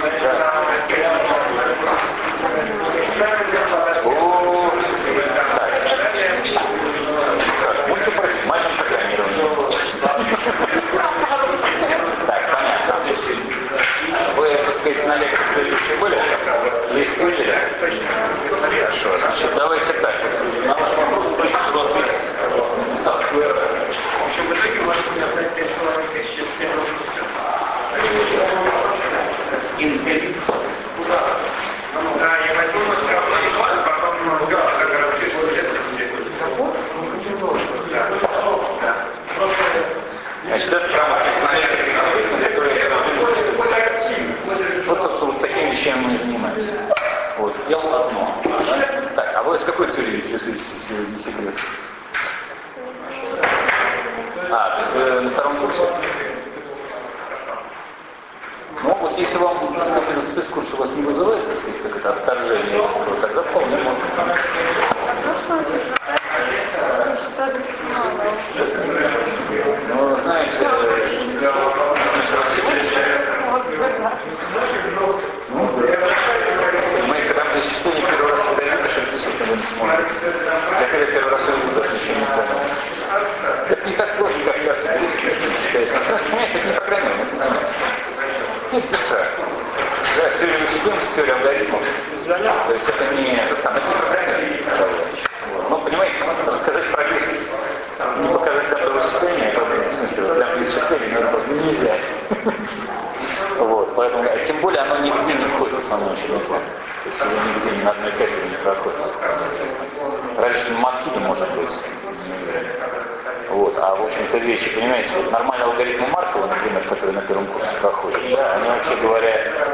Мультипрофессиональное программирование. Так, понятно. Вы, так сказать, на лекции предыдущие были? Есть были? Хорошо. Значит, давайте так. На ваш вопрос точно что ответить. В общем, в итоге можно оставить 5 человек через 5 Да, я возьму потом как распишу Значит, это вот, собственно, вот такими вещами мы и занимаемся. Вот, делал одно. Так, а вы с какой целью интересуетесь, если не секрет? То есть вы на втором курсе? Ну, вот если вам, так сказать, этот спецкурс у вас не вызывает, так сказать, как это отторжение, тогда вполне можно. Ну, знаете, понимаете, когда мы исчисление первый раз когда видишь, это действительно вы не сможете. Я когда первый раз увидел, даже ничего не понял. Это не так сложно, как кажется, считается. На самом деле, понимаете, это не программирование, это математика. Это дешевле. Да, теория вычислений, теория алгоритмов. То есть это не программирование. Но, понимаете, рассказать про риск, не показать для вычисления, в смысле, для исчисления нельзя. Вот, поэтому, тем более оно нигде не входит в основной учебный план. То есть его нигде ни на одной кафедре не проходит, насколько мне известно. Разве что на Манкине может быть. Вот, а в общем-то вещи, понимаете, вот нормальные алгоритмы Маркова, например, которые на первом курсе проходят, да, они вообще говоря,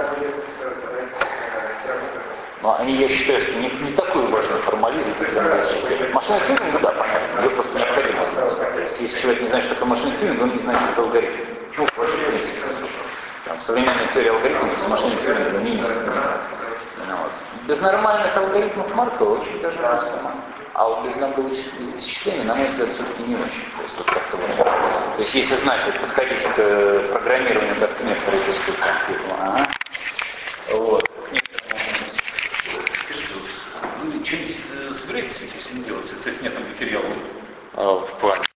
но они, я считаю, что не такой важный формализм, как я могу исчислять. Машинный тюнинг, да, понятно, ее просто необходимо знать. То есть, если человек не знает, что такое машинный тюнинг, он не знает, что такое алгоритм. Ну, вообще, в принципе. Там, современная теория алгоритмов с машинным тюнингом не несет. Без нормальных алгоритмов Маркова очень даже просто. А вот без набора исчислений, на мой взгляд, все-таки не очень. То есть, вот как-то вот. То есть если знать, вот, подходить к программированию как к некоторой, так сказать, вот. Скажите, вы что-нибудь собираетесь с этим всем делать, с снятым материалом? В плане